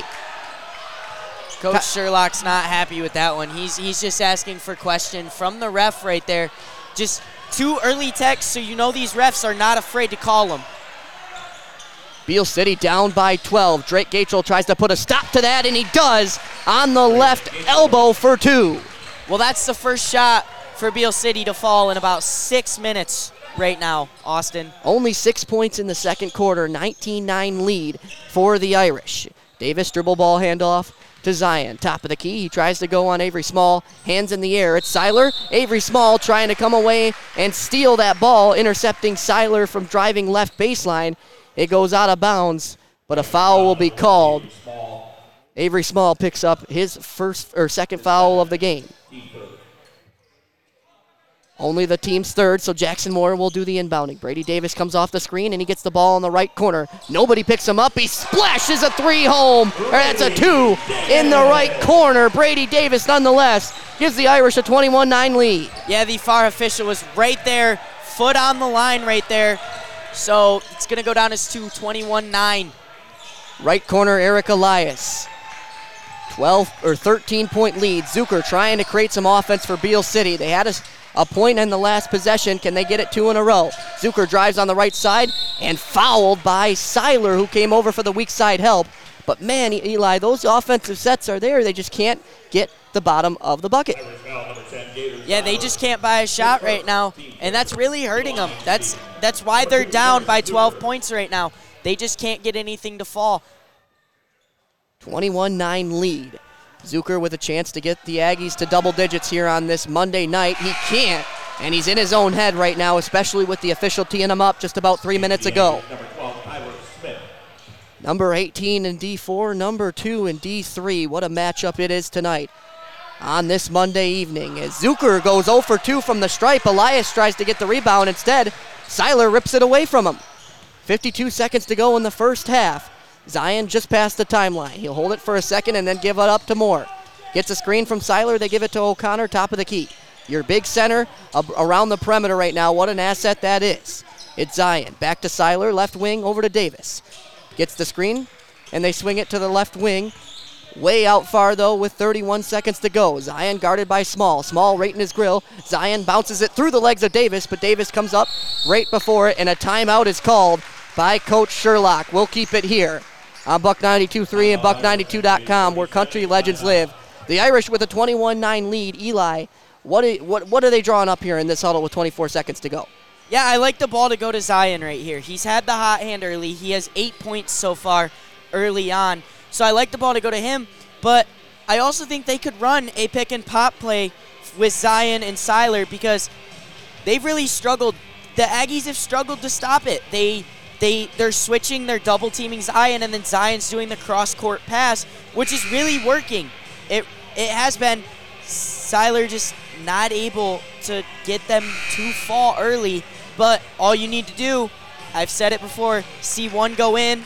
Coach Sherlock's not happy with that one. He's he's just asking for question from the ref right there. Just two early texts, so you know these refs are not afraid to call them. Beal City down by twelve. Drake Gatrell tries to put a stop to that, and he does on the left elbow for two. Well, that's the first shot for Beal City to fall in about six minutes right now, Austin. Only six points in the second quarter, nineteen nine lead for the Irish. Davis dribble ball handoff to Zion. Top of the key, he tries to go on Avery Small. Hands in the air, it's Seiler. Avery Small trying to come away and steal that ball, intercepting Seiler from driving left baseline. It goes out of bounds, but a foul will be called. Avery Small picks up his first or second foul of the game. Only the team's third, so Jackson Moore will do the inbounding. Brady Davis comes off the screen, and he gets the ball in the right corner. Nobody picks him up. He splashes a three home, or that's a two in the right corner. Brady Davis, nonetheless, gives the Irish a twenty-one nine lead. Yeah, the V A R official was right there, foot on the line right there. So it's going to go down as two, twenty-one nine. Right corner, Eric Elias. twelve or thirteen point lead. Zucker trying to create some offense for Beal City. They had a, a point in the last possession. Can they get it two in a row? Zucker drives on the right side and fouled by Seiler, who came over for the weak side help. But man, Eli, those offensive sets are there. They just can't get the bottom of the bucket. Yeah, they just can't buy a shot right now, and that's really hurting them. That's that's why they're down by twelve points right now. They just can't get anything to fall. twenty-one nine lead. Zucker with a chance to get the Aggies to double digits here on this Monday night. He can't, and he's in his own head right now, especially with the official teeing him up just about three minutes ago. Number eighteen in D four, number two in D three. What a matchup it is tonight on this Monday evening. As Zucker goes oh for two from the stripe, Elias tries to get the rebound. Instead, Seiler rips it away from him. fifty-two seconds to go in the first half. Zion just past the timeline. He'll hold it for a second and then give it up to Moore. Gets a screen from Seiler. They give it to O'Connor, top of the key. Your big center around the perimeter right now. What an asset that is. It's Zion. Back to Seiler, left wing, over to Davis. Gets the screen, and they swing it to the left wing. Way out far, though, with thirty-one seconds to go. Zion guarded by Small. Small right in his grill. Zion bounces it through the legs of Davis, but Davis comes up right before it, and a timeout is called by Coach Sherlock. We'll keep it here on Buck ninety-two point three and Buck ninety-two dot com, where country legends live. The Irish with a twenty-one nine lead. Eli, what are, what, what are they drawing up here in this huddle with twenty-four seconds to go? Yeah, I like the ball to go to Zion right here. He's had the hot hand early. He has eight points so far early on. So I like the ball to go to him, but I also think they could run a pick and pop play with Zion and Seiler because they've really struggled. The Aggies have struggled to stop it. They they they're switching, they're double teaming Zion, and then Zion's doing the cross court pass, which is really working. It it has been. Seiler just not able to get them to fall early, but all you need to do, I've said it before, see one go in,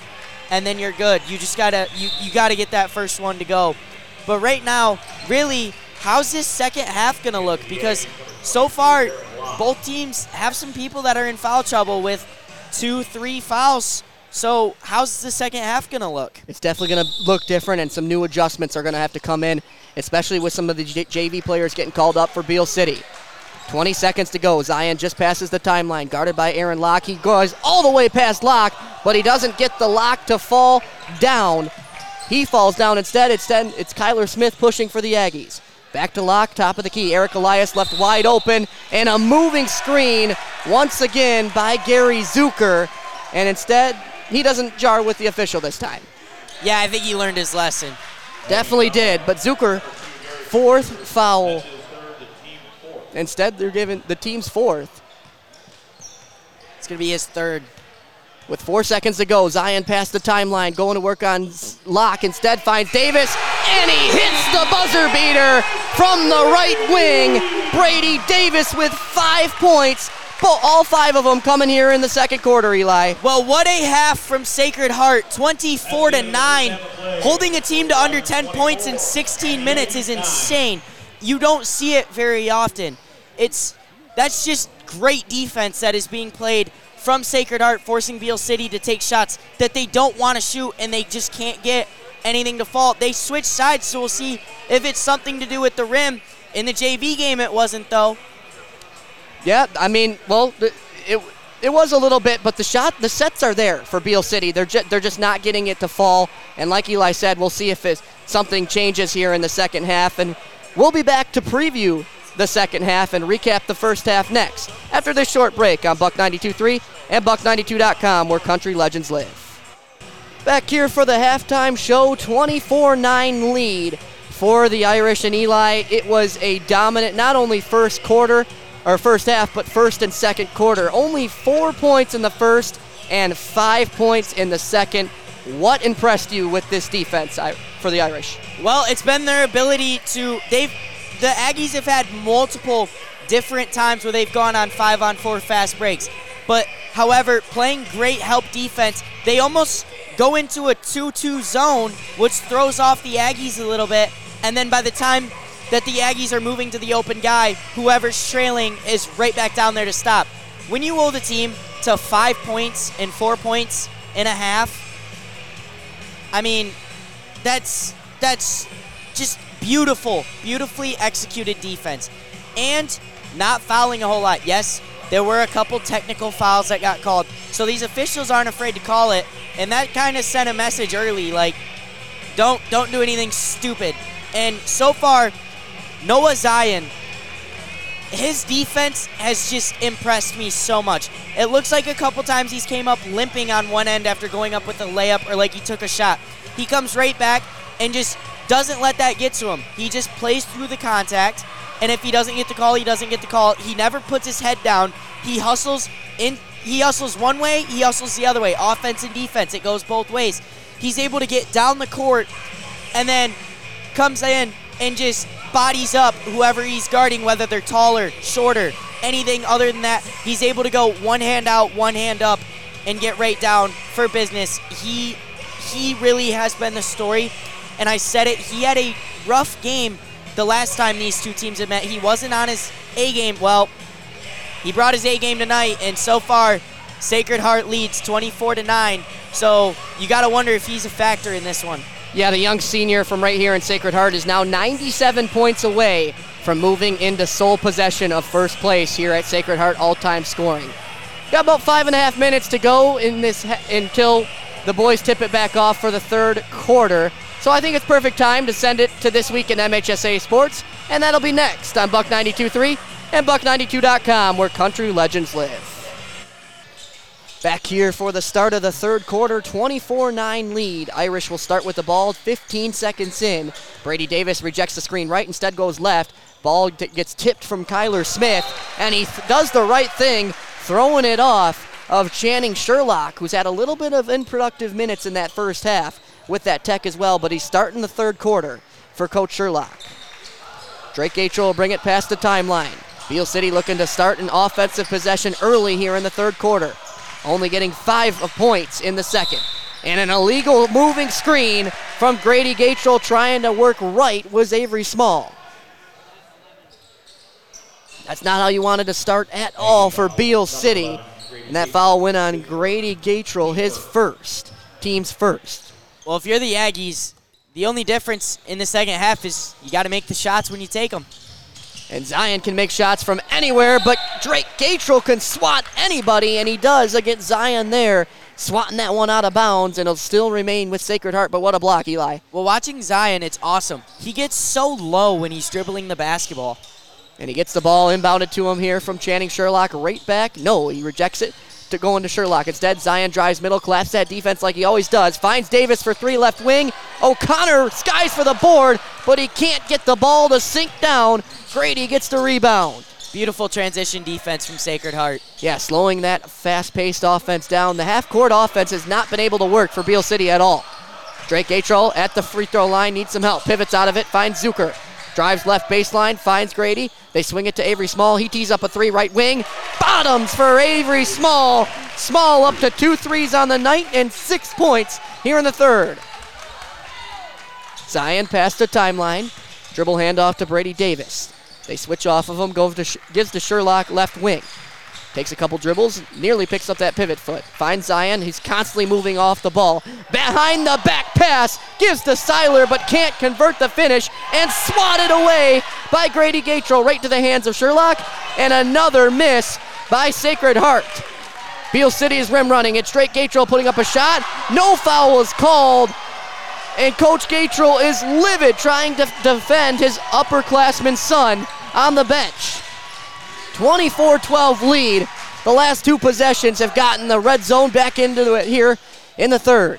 and then you're good. You just gotta you, you gotta get that first one to go. But right now, really, how's this second half gonna look? Because so far, both teams have some people that are in foul trouble with two, three fouls. So how's the second half going to look? It's definitely going to look different, and some new adjustments are going to have to come in, especially with some of the J V players getting called up for Beal City. twenty seconds to go. Zion just passes the timeline, guarded by Aaron Locke. He goes all the way past Locke, but he doesn't get the Locke to fall down. He falls down instead. Instead, it's Kyler Smith pushing for the Aggies. Back to Locke, top of the key. Eric Elias left wide open, and a moving screen once again by Gary Zucker, and instead, he doesn't jar with the official this time. Yeah, I think he learned his lesson. Definitely did, but Zucker, fourth foul. Instead, they're giving the team's fourth. It's going to be his third. With four seconds to go, Zion passed the timeline, going to work on Locke. Instead, finds Davis, and he hits the buzzer beater from the right wing. Brady Davis with five points. All five of them coming here in the second quarter, Eli. Well, what a half from Sacred Heart, twenty-four to nine. Holding a team to under ten points in sixteen minutes is insane. You don't see it very often. It's that's just great defense that is being played from Sacred Heart, forcing Beal City to take shots that they don't want to shoot, and they just can't get anything to fall. They switch sides, so we'll see if it's something to do with the rim. In the J V game, it wasn't, though. Yeah, I mean, well, it it was a little bit, but the shot, the sets are there for Beal City. They're just, they're just not getting it to fall. And like Eli said, we'll see if it's, something changes here in the second half. And we'll be back to preview the second half and recap the first half next after this short break on Buck ninety-two point three and Buck ninety-two dot com, where country legends live. Back here for the halftime show, twenty-four nine lead for the Irish and Eli. It was a dominant, not only first quarter, or first half, but first and second quarter. Only four points in the first and five points in the second. What impressed you with this defense for the Irish? Well, it's been their ability to, they've, the Aggies have had multiple different times where they've gone on five on four fast breaks. But, however, playing great help defense, they almost go into a two two zone, which throws off the Aggies a little bit. And then by the time that the Aggies are moving to the open guy, whoever's trailing is right back down there to stop. When you hold a team to five points and four points in a half, I mean, that's that's just beautiful, beautifully executed defense. And not fouling a whole lot. Yes, there were a couple technical fouls that got called, so these officials aren't afraid to call it, and that kind of sent a message early, like, don't don't do anything stupid. And so far, Noah Zion, his defense has just impressed me so much. It looks like a couple times he's came up limping on one end after going up with a layup or like he took a shot. He comes right back and just doesn't let that get to him. He just plays through the contact, and if he doesn't get the call, he doesn't get the call. He never puts his head down. He hustles in. He hustles one way, he hustles the other way. Offense and defense, it goes both ways. He's able to get down the court and then comes in and just bodies up whoever he's guarding, whether they're taller, shorter, anything other than that. He's able to go one hand out, one hand up, and get right down for business. He he really has been the story, and I said it, he had a rough game the last time these two teams had met. He wasn't on his A game. Well, he brought his A game tonight, and so far, Sacred Heart leads twenty-four to nine. So you got to wonder if he's a factor in this one. Yeah, the young senior from right here in Sacred Heart is now ninety-seven points away from moving into sole possession of first place here at Sacred Heart all-time scoring. Got about five and a half minutes to go in this ha- until the boys tip it back off for the third quarter. So I think it's perfect time to send it to This Week in M H S A Sports, and that'll be next on Buck ninety-two point three and Buck ninety-two dot com, where country legends live. Back here for the start of the third quarter, twenty-four nine lead. Irish will start with the ball fifteen seconds in. Brady Davis rejects the screen right, instead goes left. Ball t- gets tipped from Kyler Smith, and he th- does the right thing, throwing it off of Channing Sherlock, who's had a little bit of unproductive minutes in that first half with that tech as well, but he's starting the third quarter for Coach Sherlock. Drake Gatrell will bring it past the timeline. Beal City looking to start an offensive possession early here in the third quarter. Only getting five of points in the second. And an illegal moving screen from Grady Gatrell trying to work right was Avery Small. That's not how you wanted to start at all for Beal City. And that foul went on Grady Gatrell, his first, team's first. Well, if you're the Aggies, the only difference in the second half is you got to make the shots when you take them. And Zion can make shots from anywhere, but Drake Gatrell can swat anybody, and he does against Zion there, swatting that one out of bounds, and it'll still remain with Sacred Heart. But what a block, Eli. Well, watching Zion, it's awesome. He gets so low when he's dribbling the basketball. And he gets the ball inbounded to him here from Channing Sherlock right back. No, he rejects it to go into Sherlock. Instead, Zion drives middle, collapses that defense like he always does. Finds Davis for three left wing. O'Connor skies for the board, but he can't get the ball to sink down. Grady gets the rebound. Beautiful transition defense from Sacred Heart. Yeah, slowing that fast-paced offense down. The half-court offense has not been able to work for Beal City at all. Drake Gatrell at the free throw line, needs some help. Pivots out of it, finds Zucker. Drives left baseline, finds Grady. They swing it to Avery Small. He tees up a three right wing. Bottoms for Avery Small. Small up to two threes on the night and six points here in the third. Zion past the timeline. Dribble handoff to Brady Davis. They switch off of him, goes to gives to Sherlock left wing. Takes a couple dribbles, nearly picks up that pivot foot. Finds Zion, he's constantly moving off the ball. Behind the back pass, gives to Seiler, but can't convert the finish, and swatted away by Grady Gatrell right to the hands of Sherlock, and another miss by Sacred Heart. Beal City is rim running, it's Drake Gatrell putting up a shot. No foul is called, and Coach Gatrell is livid trying to defend his upperclassman son on the bench. twenty-four twelve lead. The last two possessions have gotten the red zone back into it here in the third.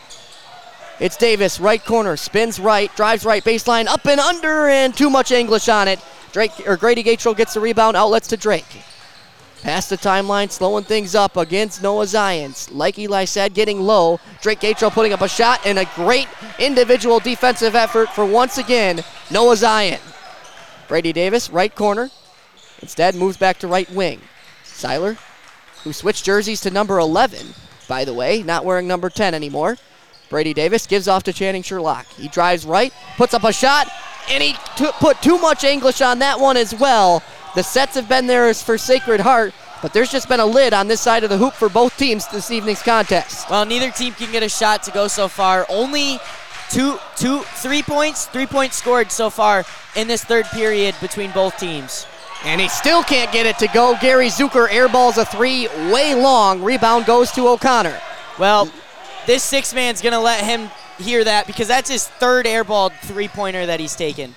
It's Davis, right corner, spins right, drives right baseline, up and under, and too much English on it. Drake or Grady Gatrell gets the rebound, outlets to Drake. Past the timeline, slowing things up against Noah Zion. Like Eli said, getting low. Drake Gatrell putting up a shot, and a great individual defensive effort for, once again, Noah Zion. Brady Davis, right corner. Instead, moves back to right wing. Seiler, who switched jerseys to number eleven, by the way, not wearing number ten anymore. Brady Davis gives off to Channing Sherlock. He drives right, puts up a shot, and he t- put too much English on that one as well. The sets have been there for Sacred Heart, but there's just been a lid on this side of the hoop for both teams this evening's contest. Well, neither team can get a shot to go so far. Only two, two, three points, three points scored so far in this third period between both teams. And he still can't get it to go. Gary Zucker airballs a three way long. Rebound goes to O'Connor. Well, this six man's going to let him hear that because that's his third airball three-pointer that he's taken.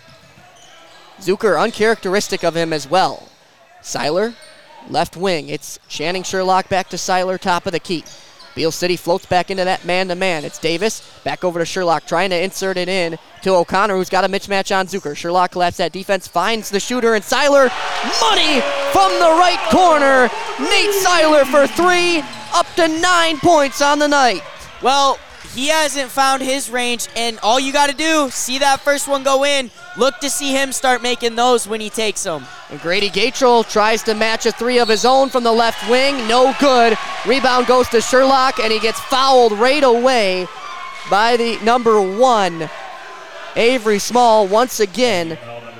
Zucker, uncharacteristic of him as well. Seiler, left wing. It's Channing Sherlock back to Seiler, top of the key. Beal City floats back into that man-to-man. It's Davis, back over to Sherlock, trying to insert it in to O'Connor, who's got a mismatch on Zucker. Sherlock collapses that defense, finds the shooter, and Seiler, money from the right corner. Nate Seiler for three, up to nine points on the night. Well, he hasn't found his range, and all you got to do, see that first one go in, look to see him start making those when he takes them. And Grady Gatrell tries to match a three of his own from the left wing. No good. Rebound goes to Sherlock, and he gets fouled right away by the number one, Avery Small, once again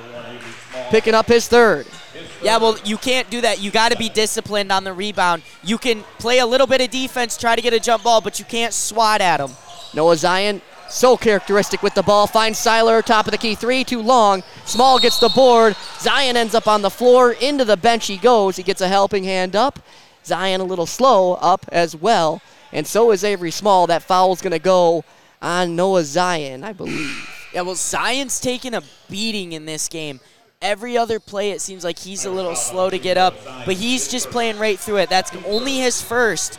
picking up his third. Yeah, well, you can't do that. You got to be disciplined on the rebound. You can play a little bit of defense, try to get a jump ball, but you can't swat at him. Noah Zion, so characteristic with the ball, finds Seiler, top of the key, three, too long. Small gets the board. Zion ends up on the floor. Into the bench he goes. He gets a helping hand up. Zion a little slow up as well. And so is Avery Small. That foul's going to go on Noah Zion, I believe. Yeah, well, Zion's taking a beating in this game. Every other play, it seems like he's a little slow to get up, but he's just playing right through it. That's only his first.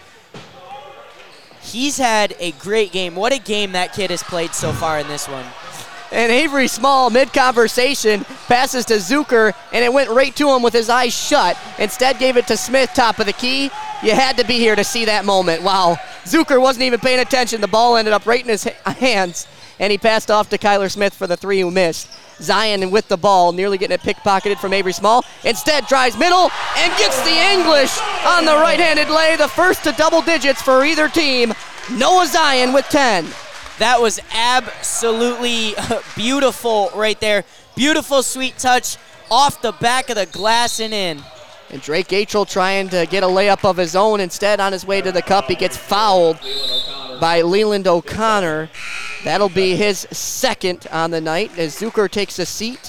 He's had a great game. What a game that kid has played so far in this one. And Avery Small, mid-conversation, passes to Zucker, and it went right to him with his eyes shut. Instead gave it to Smith, top of the key. You had to be here to see that moment. Wow, Zucker wasn't even paying attention. The ball ended up right in his hands, and he passed off to Kyler Smith for the three who missed. Zion with the ball, nearly getting it pickpocketed from Avery Small. Instead drives middle and gets the English on the right-handed lay. The first to double digits for either team. Noah Zion with ten. That was absolutely beautiful right there. Beautiful sweet touch off the back of the glass and in. And Drake Gatrell trying to get a layup of his own. Instead, on his way to the cup, he gets fouled by Leland O'Connor. That'll be his second on the night as Zucker takes a seat.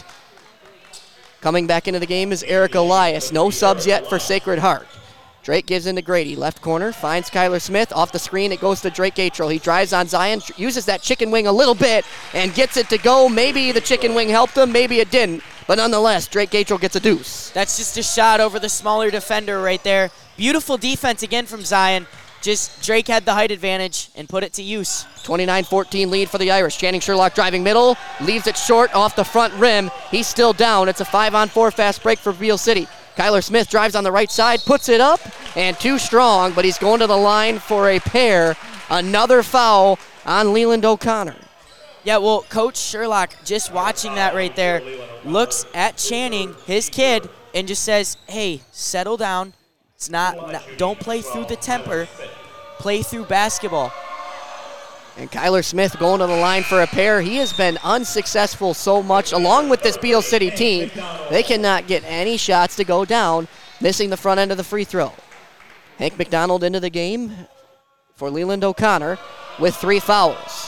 Coming back into the game is Eric Elias. No subs yet for Sacred Heart. Drake gives into Grady. Left corner, finds Kyler Smith. Off the screen, it goes to Drake Gatrell. He drives on Zion, uses that chicken wing a little bit, and gets it to go. Maybe the chicken wing helped him, maybe it didn't. But nonetheless, Drake Gatrell gets a deuce. That's just a shot over the smaller defender right there. Beautiful defense again from Zion. Just Drake had the height advantage and put it to use. twenty-nine fourteen lead for the Irish. Channing Sherlock driving middle, leaves it short off the front rim. He's still down. It's a five on four fast break for Beal City. Kyler Smith drives on the right side, puts it up, and too strong, but he's going to the line for a pair. Another foul on Leland O'Connor. Yeah, well, Coach Sherlock, just watching that right there, looks at Channing, his kid, and just says, hey, settle down. It's not, not don't play through the temper. Play through basketball. And Kyler Smith going to the line for a pair. He has been unsuccessful so much, along with this Beal City team. They cannot get any shots to go down, missing the front end of the free throw. Hank McDonald into the game for Leland O'Connor with three fouls.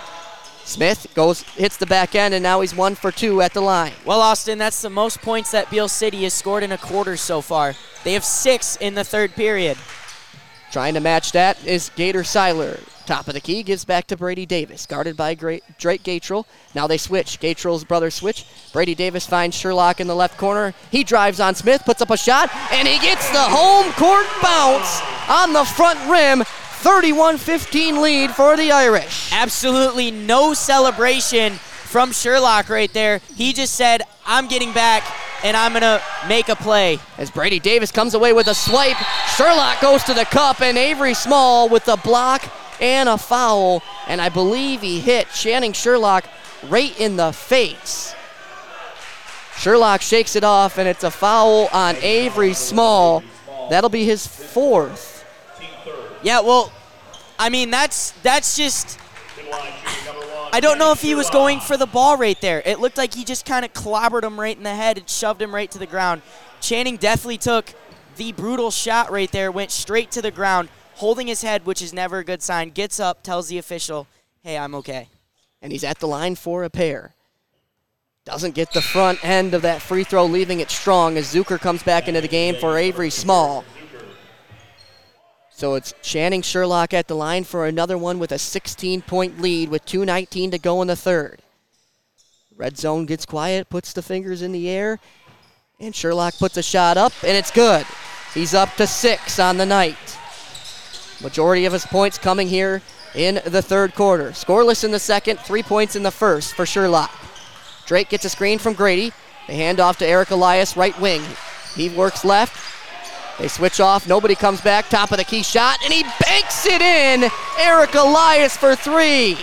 Smith goes, hits the back end, and now he's one for two at the line. Well, Austin, that's the most points that Beal City has scored in a quarter so far. They have six in the third period. Trying to match that is Gator Seiler. Top of the key, gives back to Brady Davis. Guarded by Drake Gatrell. Now they switch. Gatrell's brother switch. Brady Davis finds Sherlock in the left corner. He drives on Smith, puts up a shot, and he gets the home court bounce on the front rim. thirty-one fifteen lead for the Irish. Absolutely no celebration from Sherlock right there. He just said, I'm getting back, and I'm going to make a play. As Brady Davis comes away with a swipe, Sherlock goes to the cup, and Avery Small with the block and a foul, and I believe he hit Channing Sherlock right in the face. Sherlock shakes it off, and it's a foul on Avery Small. That'll be his fourth. Yeah, well, I mean, that's that's just... I don't know if he was going for the ball right there. It looked like he just kind of clobbered him right in the head and shoved him right to the ground. Channing definitely took the brutal shot right there, went straight to the ground, holding his head, which is never a good sign, gets up, tells the official, hey, I'm okay. And he's at the line for a pair. Doesn't get the front end of that free throw, leaving it strong as Zucker comes back into the game for Avery Small. So it's Channing Sherlock at the line for another one with a sixteen-point lead with two nineteen to go in the third. Red zone gets quiet, puts the fingers in the air, and Sherlock puts a shot up, and it's good. He's up to six on the night. Majority of his points coming here in the third quarter. Scoreless in the second, three points in the first for Sherlock. Drake gets a screen from Grady. They hand off to Eric Elias, right wing. He works left. They switch off. Nobody comes back. Top of the key shot, and he banks it in. Eric Elias for three.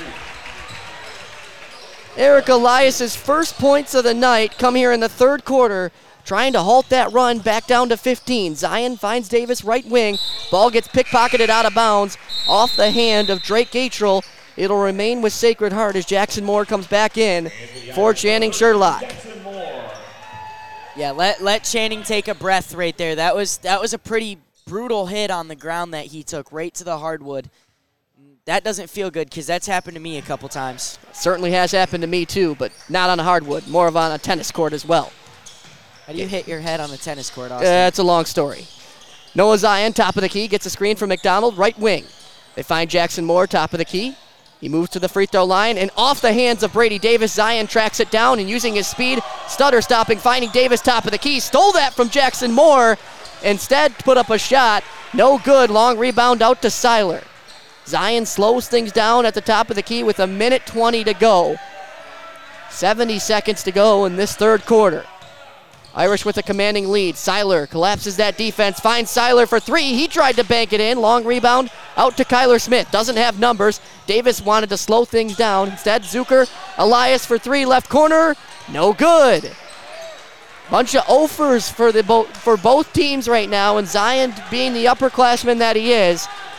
Eric Elias' first points of the night come here in the third quarter, trying to halt that run back down to fifteen. Zion finds Davis right wing. Ball gets pickpocketed out of bounds off the hand of Drake Gatrell. It'll remain with Sacred Heart as Jackson Moore comes back in for Channing Sherlock. Yeah, let let Channing take a breath right there. That was that was a pretty brutal hit on the ground that he took right to the hardwood. That doesn't feel good because that's happened to me a couple times. Certainly has happened to me too, but not on a hardwood, more of on a tennis court as well. How do you hit your head on the tennis court, Austin? Uh, it's a long story. Noah Zion, top of the key, gets a screen from McDonald, right wing. They find Jackson Moore, top of the key. He moves to the free throw line, and off the hands of Brady Davis, Zion tracks it down, and using his speed, stutter stopping, finding Davis top of the key, stole that from Jackson Moore, instead put up a shot, no good, long rebound out to Seiler. Zion slows things down at the top of the key with a minute twenty to go. seventy seconds to go in this third quarter. Irish with a commanding lead. Seiler collapses that defense, finds Seiler for three. He tried to bank it in. Long rebound out to Kyler Smith. Doesn't have numbers. Davis wanted to slow things down. Instead, Zucker, Elias for three, left corner. No good. Bunch of offers for the bo- for both teams right now, and Zion, being the upperclassman that he is,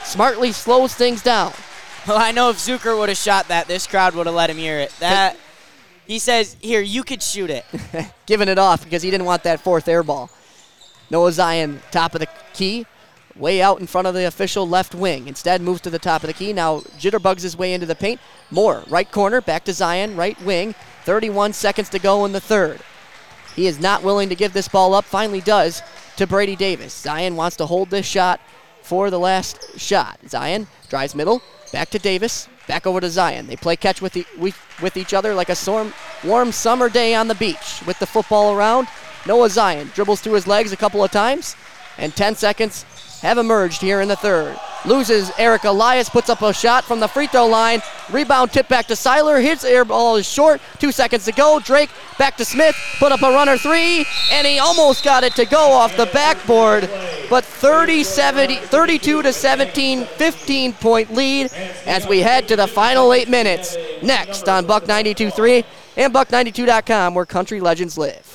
smartly slows things down. Well, I know if Zucker would have shot that, this crowd would have let him hear it. That he says, here, you could shoot it. Giving it off because he didn't want that fourth air ball. Noah Zion, top of the key, way out in front of the official left wing. Instead, moves to the top of the key. Now jitterbugs his way into the paint. Moore, right corner, back to Zion, right wing. thirty-one seconds to go in the third. He is not willing to give this ball up. Finally does to Brady Davis. Zion wants to hold this shot for the last shot. Zion drives middle, back to Davis, back over to Zion. They play catch with, the, with each other like a storm, warm summer day on the beach with the football around. Noah Zion dribbles through his legs a couple of times, and ten seconds have emerged here in the third. Loses Eric Elias, puts up a shot from the free throw line. Rebound tip back to Seiler. His air ball is short. Two seconds to go. Drake back to Smith. Put up a runner three, and he almost got it to go off the backboard. But thirty-seven, thirty-two to seventeen, fifteen-point lead as we head to the final eight minutes. Next on Buck ninety-two point three and Buck ninety-two dot com, where country legends live.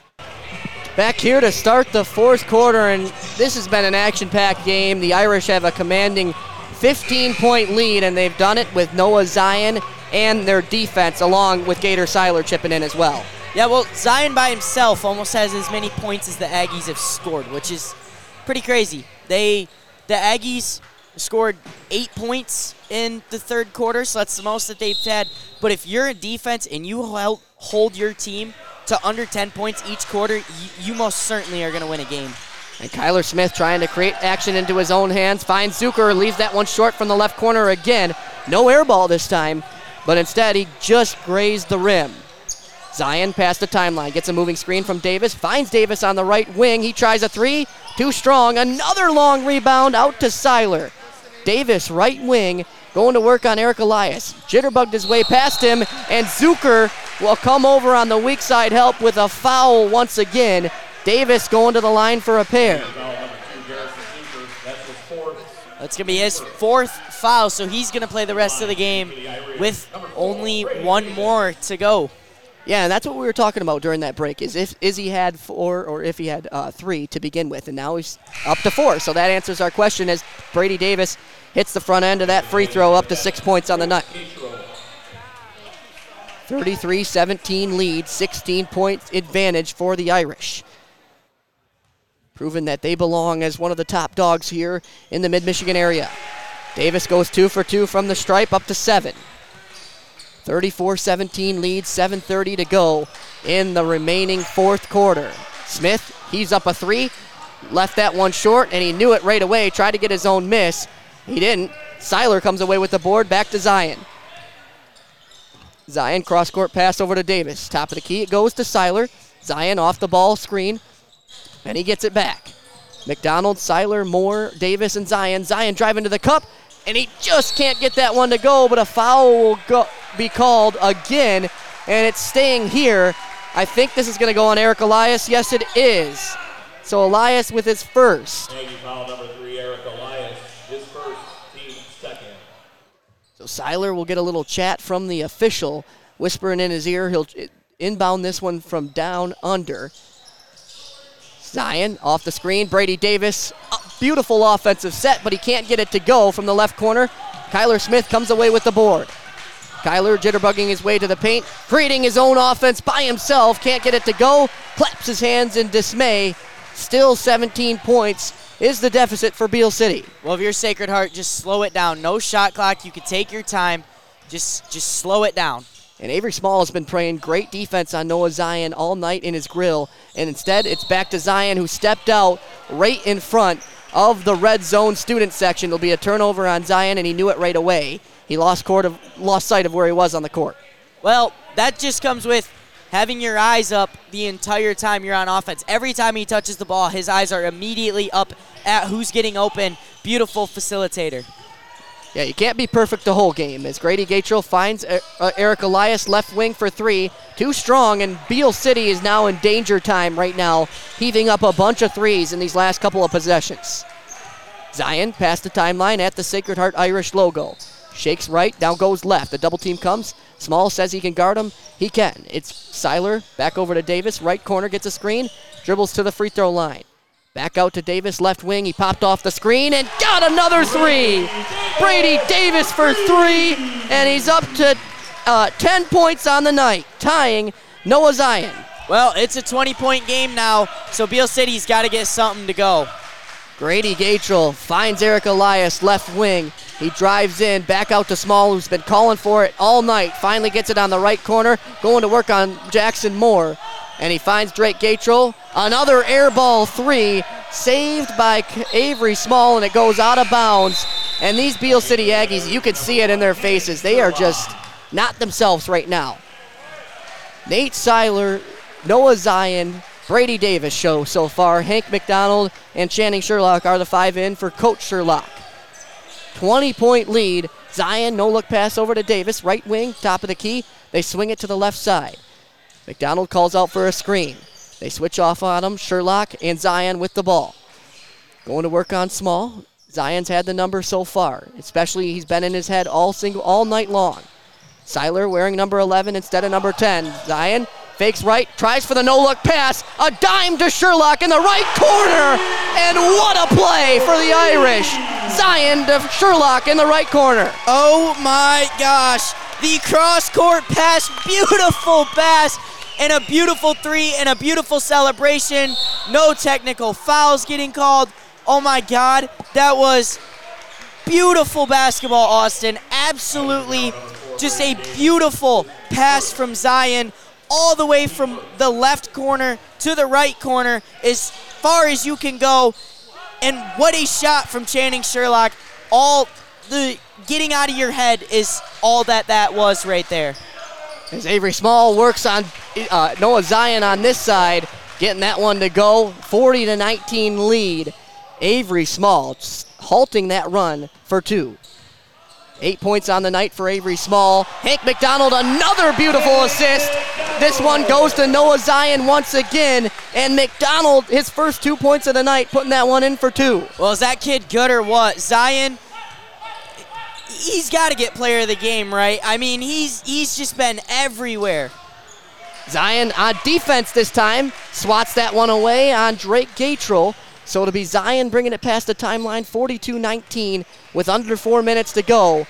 Back here to start the fourth quarter, and this has been an action-packed game. The Irish have a commanding fifteen-point lead, and they've done it with Noah Zion and their defense, along with Gator Seiler chipping in as well. Yeah, well, Zion by himself almost has as many points as the Aggies have scored, which is pretty crazy. They, the Aggies scored eight points in the third quarter, so that's the most that they've had. But if you're a defense and you help hold your team to under ten points each quarter, you, you most certainly are going to win a game. And Kyler Smith trying to create action into his own hands. Finds Zucker, leaves that one short from the left corner again. No air ball this time, but instead he just grazed the rim. Zion past the timeline, gets a moving screen from Davis, finds Davis on the right wing. He tries a three, too strong. Another long rebound out to Seiler. Davis, right wing, going to work on Eric Elias. Jitterbugged his way past him, and Zucker will come over on the weak side help with a foul once again. Davis going to the line for a pair. That's going to be his fourth foul, so he's going to play the rest of the game with only one more to go. Yeah, and that's what we were talking about during that break, is if Izzy had four or if he had uh, three to begin with, and now he's up to four. So that answers our question as Brady Davis hits the front end of that free throw up to six points on the night. thirty-three seventeen lead, sixteen-point advantage for the Irish. Proving that they belong as one of the top dogs here in the Mid-Michigan area. Davis goes two for two from the stripe up to seven. thirty-four seventeen lead, seven thirty to go in the remaining fourth quarter. Smith, he's up a three, left that one short, and he knew it right away, tried to get his own miss. He didn't. Seiler comes away with the board, back to Zion. Zion, cross-court pass over to Davis. Top of the key, it goes to Seiler. Zion off the ball screen, and he gets it back. McDonald, Seiler, Moore, Davis, and Zion. Zion driving to the cup, and he just can't get that one to go, but a foul will go, be called again, and it's staying here. I think this is going to go on Eric Elias. Yes, it is. So Elias with his first. Aggie foul number three, Eric Elias, his first, team second. So Seiler will get a little chat from the official, whispering in his ear. He'll inbound this one from down under. Zion off the screen. Brady Davis, beautiful offensive set, but he can't get it to go from the left corner. Kyler Smith comes away with the board. Kyler jitterbugging his way to the paint, creating his own offense by himself. Can't get it to go. Claps his hands in dismay. Still seventeen points is the deficit for Beal City. Well, if you're Sacred Heart, just slow it down. No shot clock. You can take your time. Just, just slow it down. And Avery Small has been playing great defense on Noah Zion all night in his grill. And instead, it's back to Zion, who stepped out right in front of the red zone student section. It'll be a turnover on Zion, and he knew it right away. He lost court of, lost sight of where he was on the court. Well, that just comes with having your eyes up the entire time you're on offense. Every time he touches the ball, his eyes are immediately up at who's getting open. Beautiful facilitator. Yeah, you can't be perfect the whole game as Grady Gatrell finds uh, uh, Eric Elias left wing for three. Too strong, and Beal City is now in danger time right now, heaving up a bunch of threes in these last couple of possessions. Zion past the timeline at the Sacred Heart Irish logo. Shakes right, down goes left. The double team comes. Small says he can guard him. He can. It's Seiler back over to Davis. Right corner gets a screen. Dribbles to the free throw line. Back out to Davis, left wing. He popped off the screen and got another three. Brady Davis for three, and he's up to uh, ten points on the night, tying Noah Zion. Well, it's a twenty-point game now, so Beal City's got to get something to go. Grady Gatrell finds Eric Elias, left wing. He drives in, back out to Small, who's been calling for it all night. Finally gets it on the right corner, going to work on Jackson Moore. And he finds Drake Gatrell. Another air ball three, saved by Avery Small, and it goes out of bounds. And these Beal City Aggies, you can see it in their faces. They are just not themselves right now. Nate Seiler, Noah Zion, Brady Davis show so far. Hank McDonald and Channing Sherlock are the five in for Coach Sherlock. twenty-point lead. Zion, no-look pass over to Davis. Right wing, top of the key. They swing it to the left side. McDonald calls out for a screen. They switch off on him. Sherlock and Zion with the ball. Going to work on Small. Zion's had the number so far. Especially he's been in his head all single all night long. Seiler wearing number eleven instead of number ten. Zion fakes right, tries for the no-look pass. A dime to Sherlock in the right corner. And what a play for the Irish. Zion to Sherlock in the right corner. Oh my gosh. The cross-court pass, beautiful pass, and a beautiful three and a beautiful celebration. No technical fouls getting called. Oh my God, that was beautiful basketball, Austin. Absolutely just a beautiful pass from Zion all the way from the left corner to the right corner as far as you can go. And what a shot from Channing Sherlock. All the getting out of your head is all that that was right there. As Avery Small works on uh, Noah Zion on this side, getting that one to go. forty to nineteen lead. Avery Small halting that run for two. Eight points on the night for Avery Small. Hank McDonald, another beautiful assist. This one goes to Noah Zion once again. And McDonald, his first two points of the night, putting that one in for two. Well, is that kid good or what? Zion, he's got to get player of the game, right? I mean, he's he's just been everywhere. Zion on defense this time. Swats that one away on Drake Gatrell. So it'll be Zion bringing it past the timeline, forty-two nineteen, with under four minutes to go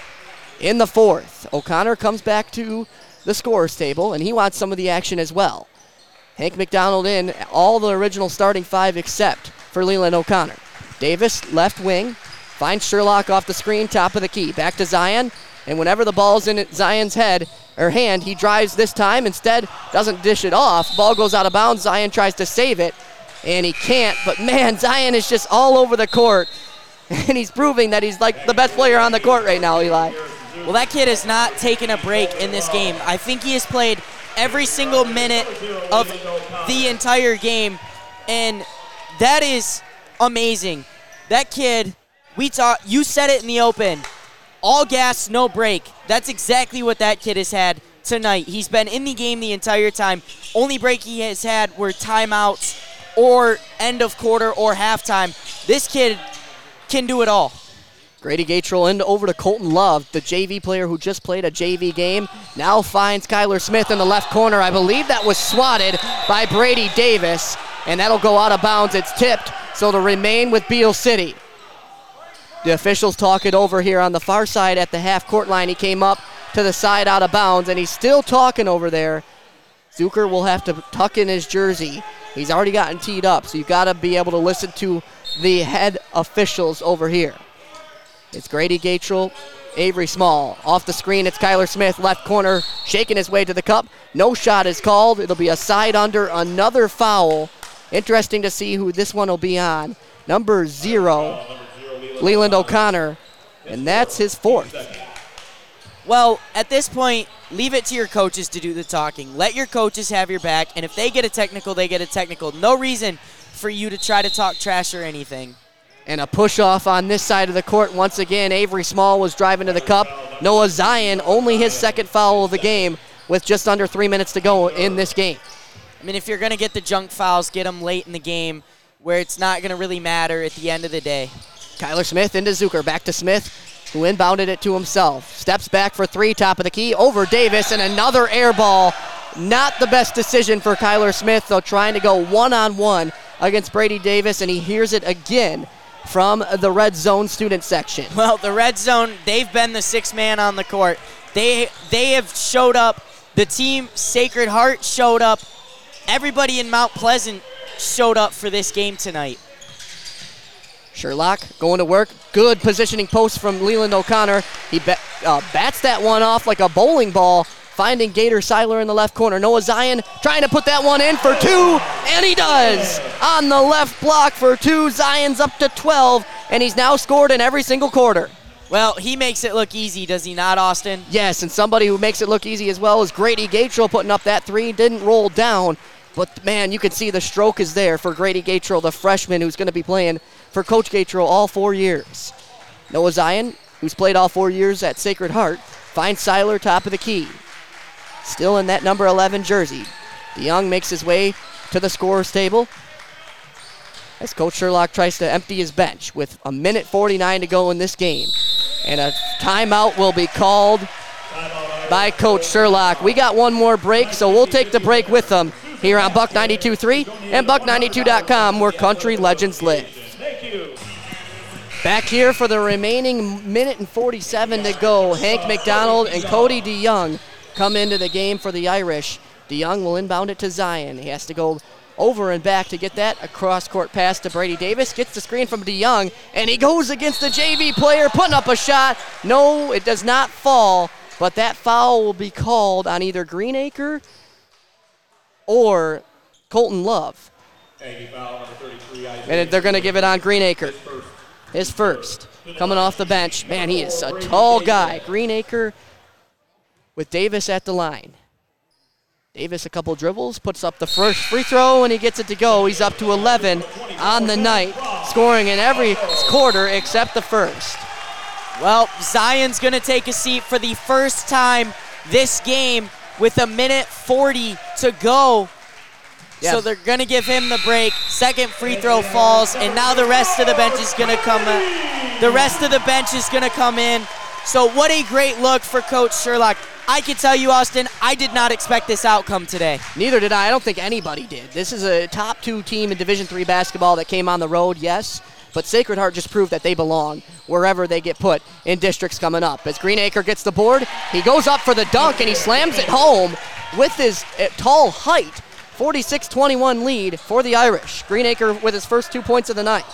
in the fourth. O'Connor comes back to the scorer's table, and he wants some of the action as well. Hank McDonald in, all the original starting five except for Leland O'Connor. Davis, left wing, finds Sherlock off the screen, top of the key. Back to Zion, and whenever the ball's in Zion's head or hand, he drives this time. Instead, doesn't dish it off. Ball goes out of bounds. Zion tries to save it. And he can't, but man, Zion is just all over the court. And he's proving that he's like the best player on the court right now, Eli. Well, that kid has not taken a break in this game. I think he has played every single minute of the entire game, and that is amazing. That kid, we talk, you said it in the open, all gas, no break. That's exactly what that kid has had tonight. He's been in the game the entire time. Only break he has had were timeouts or end of quarter or halftime. This kid can do it all. Grady Gatrell in over to Colton Love, the J V player who just played a J V game. Now finds Kyler Smith in the left corner. I believe that was swatted by Brady Davis, and that'll go out of bounds. It's tipped, so to remain with Beal City. The officials talk it over here on the far side at the half-court line. He came up to the side out of bounds, and he's still talking over there. Zucker will have to tuck in his jersey. He's already gotten teed up, so you've got to be able to listen to the head officials over here. It's Grady Gatrell, Avery Small. Off the screen, it's Kyler Smith, left corner, shaking his way to the cup. No shot is called. It'll be a side under, another foul. Interesting to see who this one will be on. Number zero, Leland O'Connor, and that's his fourth. Well, at this point, leave it to your coaches to do the talking. Let your coaches have your back, and if they get a technical, they get a technical. No reason for you to try to talk trash or anything. And a push-off on this side of the court. Once again, Avery Small was driving to the cup. Noah Zion, only his second foul of the game with just under three minutes to go in this game. I mean, if you're going to get the junk fouls, get them late in the game where it's not going to really matter at the end of the day. Kyler Smith into Zucker. Back to Smith, who inbounded it to himself. Steps back for three, top of the key, over Davis, and another air ball. Not the best decision for Kyler Smith, though, trying to go one-on-one against Brady Davis, and he hears it again from the red zone student section. Well, the red zone, they've been the sixth man on the court. They they have showed up. The team, Sacred Heart, showed up. Everybody in Mount Pleasant showed up for this game tonight. Sherlock going to work. Good positioning post from Leland O'Connor. He ba- uh, bats that one off like a bowling ball, finding Gator Seiler in the left corner. Noah Zion trying to put that one in for two, and he does! On the left block for two. Zion's up to twelve, and he's now scored in every single quarter. Well, he makes it look easy, does he not, Austin? Yes, and somebody who makes it look easy as well is Grady Gatrell putting up that three. Didn't roll down, but man, you can see the stroke is there for Grady Gatrell, the freshman who's going to be playing for Coach Gatrell all four years. Noah Zion, who's played all four years at Sacred Heart, finds Seiler top of the key. Still in that number eleven jersey. DeYoung makes his way to the scorer's table as Coach Sherlock tries to empty his bench with a minute forty-nine to go in this game. And a timeout will be called by Coach Sherlock. We got one more break, so we'll take the break with them here on Buck ninety-two point three and Buck ninety-two dot com, where country legends live. Back here for the remaining minute and forty-seven to go. Hank McDonald and Cody DeYoung come into the game for the Irish. DeYoung will inbound it to Zion. He has to go over and back to get that. A cross-court pass to Brady Davis. Gets the screen from DeYoung, and he goes against the J V player, putting up a shot. No, it does not fall, but that foul will be called on either Greenacre or Colton Love. And they're going to give it on Greenacre. His first. Coming off the bench. Man, he is a tall guy. Greenacre with Davis at the line. Davis a couple dribbles, puts up the first free throw, and he gets it to go. He's up to eleven on the night, scoring in every quarter except the first. Well, Zion's going to take a seat for the first time this game with a minute forty to go. Yeah. So they're going to give him the break. Second free throw falls, and now the rest of the bench is going to come in. The rest of the bench is going to come in. So what a great look for Coach Sherlock. I can tell you, Austin, I did not expect this outcome today. Neither did I. I don't think anybody did. This is a top two team in Division three basketball that came on the road, yes, but Sacred Heart just proved that they belong wherever they get put in districts coming up. As Greenacre gets the board, he goes up for the dunk, and he slams it home with his uh, tall height. forty-six twenty-one lead for the Irish. Greenacre with his first two points of the night.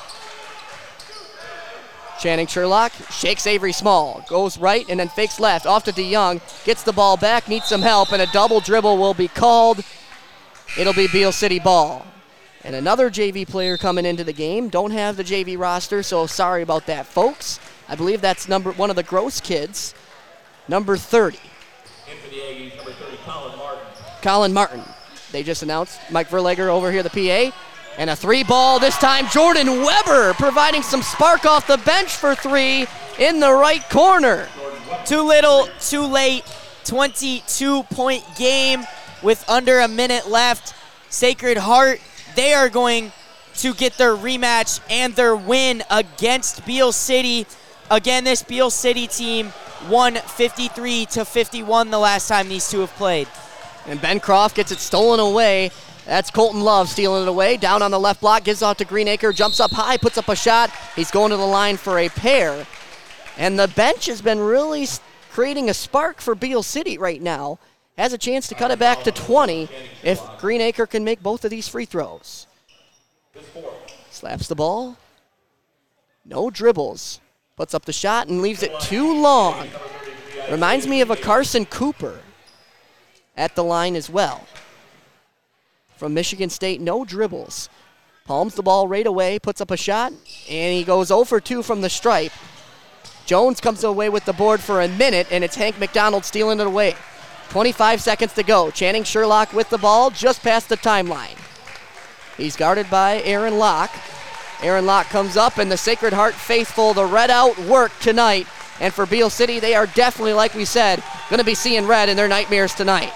Channing Sherlock shakes Avery Small, goes right and then fakes left, off to DeYoung, gets the ball back, needs some help, and a double dribble will be called. It'll be Beale City ball. And another J V player coming into the game. Don't have the J V roster, so sorry about that, folks. I believe that's number one of the Gross kids, number thirty. In for the Aggies, number thirty, Colin Martin. Colin Martin. They just announced Mike Verlager over here, the P A. And a three ball this time. Jordan Weber providing some spark off the bench for three in the right corner. Too little, too late. twenty-two point game with under a minute left. Sacred Heart, they are going to get their rematch and their win against Beale City. Again, this Beale City team won fifty-three to fifty-one the last time these two have played. And Ben Croft gets it stolen away. That's Colton Love stealing it away. Down on the left block, gives off to Greenacre, jumps up high, puts up a shot. He's going to the line for a pair. And the bench has been really creating a spark for Beale City right now. Has a chance to cut it back to twenty if Greenacre can make both of these free throws. Slaps the ball. No dribbles. Puts up the shot and leaves it too long. Reminds me of a Carson Cooper at the line as well. From Michigan State, no dribbles. Palms the ball right away, puts up a shot, and he goes zero for two from the stripe. Jones comes away with the board for a minute, and it's Hank McDonald stealing it away. twenty-five seconds to go. Channing Sherlock with the ball just past the timeline. He's guarded by Aaron Locke. Aaron Locke comes up, and the Sacred Heart faithful, the red out work tonight. And for Beale City, they are definitely, like we said, going to be seeing red in their nightmares tonight.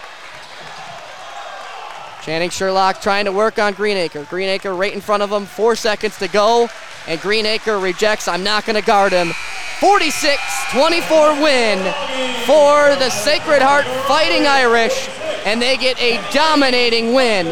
Channing Sherlock trying to work on Greenacre. Greenacre right in front of him, four seconds to go, and Greenacre rejects, I'm not going to guard him. forty-six twenty-four win for the Sacred Heart Fighting Irish, and they get a dominating win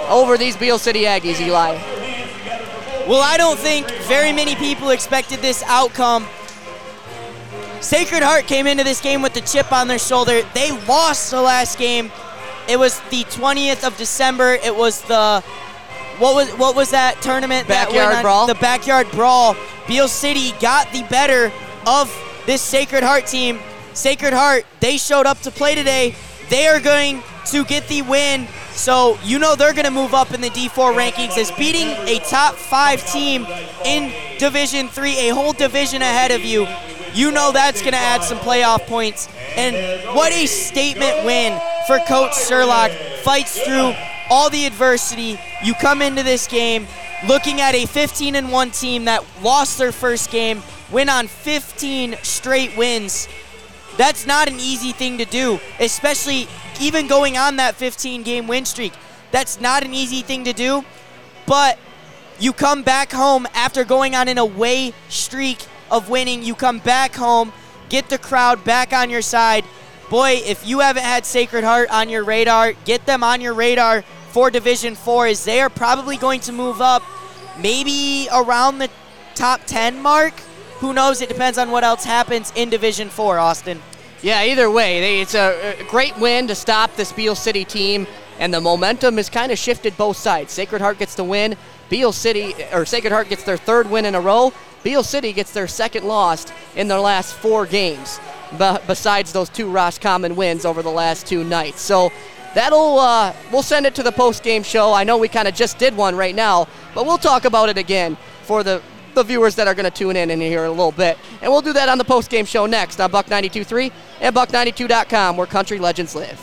over these Beale City Aggies, Eli? Well, I don't think very many people expected this outcome. Sacred Heart came into this game with the chip on their shoulder. They lost the last game. It was the twentieth of December. It was the what was what was that tournament? Backyard that went on? Brawl. The Backyard Brawl. Beale City got the better of this Sacred Heart team. Sacred Heart, they showed up to play today. They are going to get the win. So you know they're going to move up in the D four rankings as beating a top five team in Division three, a whole division ahead of you. You know that's going to add some playoff points. And what a statement win for Coach Sherlock. Fights through all the adversity. You come into this game looking at a fifteen and one team that lost their first game, went on fifteen straight wins. That's not an easy thing to do, especially even going on that fifteen-game win streak. That's not an easy thing to do, but you come back home after going on an away streak of winning. You come back home, get the crowd back on your side. Boy, if you haven't had Sacred Heart on your radar, get them on your radar for Division four, as they are probably going to move up maybe around the top ten mark. Who knows? It depends on what else happens in Division four, Austin. Yeah, either way, they, it's a, a great win to stop this Beale City team, and the momentum has kind of shifted both sides. Sacred Heart gets the win. Beale City, or Sacred Heart gets their third win in a row. Beale City gets their second loss in their last four games, b- besides those two Roscommon wins over the last two nights. So that'll, uh, we'll send it to the post-game show. I know we kind of just did one right now, but we'll talk about it again for the the viewers that are going to tune in in here in a little bit. And we'll do that on the post-game show next on Buck ninety-two point three and Buck ninety-two dot com, where country legends live.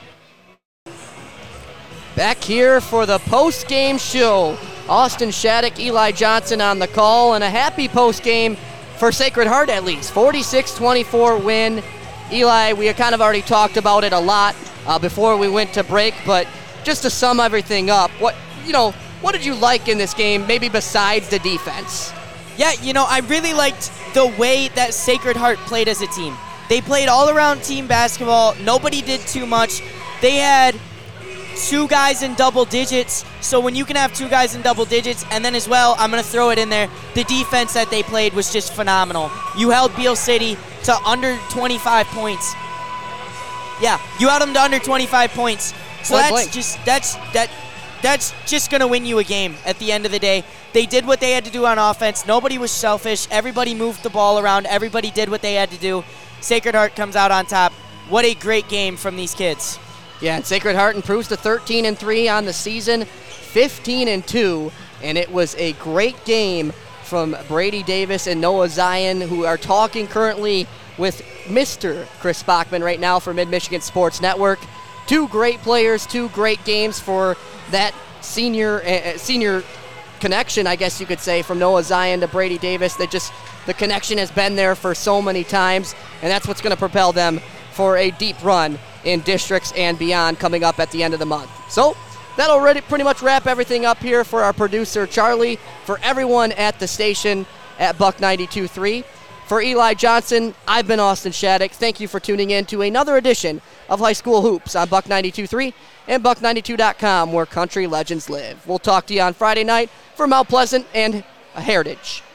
Back here for the post-game show. Austin Shattuck, Eli Johnson on the call, and a happy post-game for Sacred Heart at least. forty-six twenty-four win. Eli, we had kind of already talked about it a lot uh, before we went to break, but just to sum everything up, what, you know, what did you like in this game, maybe besides the defense? Yeah, you know, I really liked the way that Sacred Heart played as a team. They played all-around team basketball. Nobody did too much. They had two guys in double digits, so when you can have two guys in double digits, and then as well, I'm going to throw it in there, the defense that they played was just phenomenal. You held Beale City to under twenty-five points. Yeah, you held them to under twenty-five points. So Point that's blank. just, that's, that, that's just going to win you a game at the end of the day. They did what they had to do on offense. Nobody was selfish. Everybody moved the ball around. Everybody did what they had to do. Sacred Heart comes out on top. What a great game from these kids. Yeah, and Sacred Heart improves to thirteen and three on the season, fifteen and two, and it was a great game from Brady Davis and Noah Zion, who are talking currently with Mister Chris Bachman right now for Mid-Michigan Sports Network. Two great players, two great games for that senior uh, senior connection, I guess you could say, from Noah Zion to Brady Davis. That just, the connection has been there for so many times, and that's what's going to propel them for a deep run in districts and beyond coming up at the end of the month. So that'll already pretty much wrap everything up here for our producer Charlie, for everyone at the station at Buck ninety-two point three. For Eli Johnson, I've been Austin Shattuck. Thank you for tuning in to another edition of High School Hoops on Buck ninety-two point three and Buck ninety-two dot com, where country legends live. We'll talk to you on Friday night for Mount Pleasant and Heritage.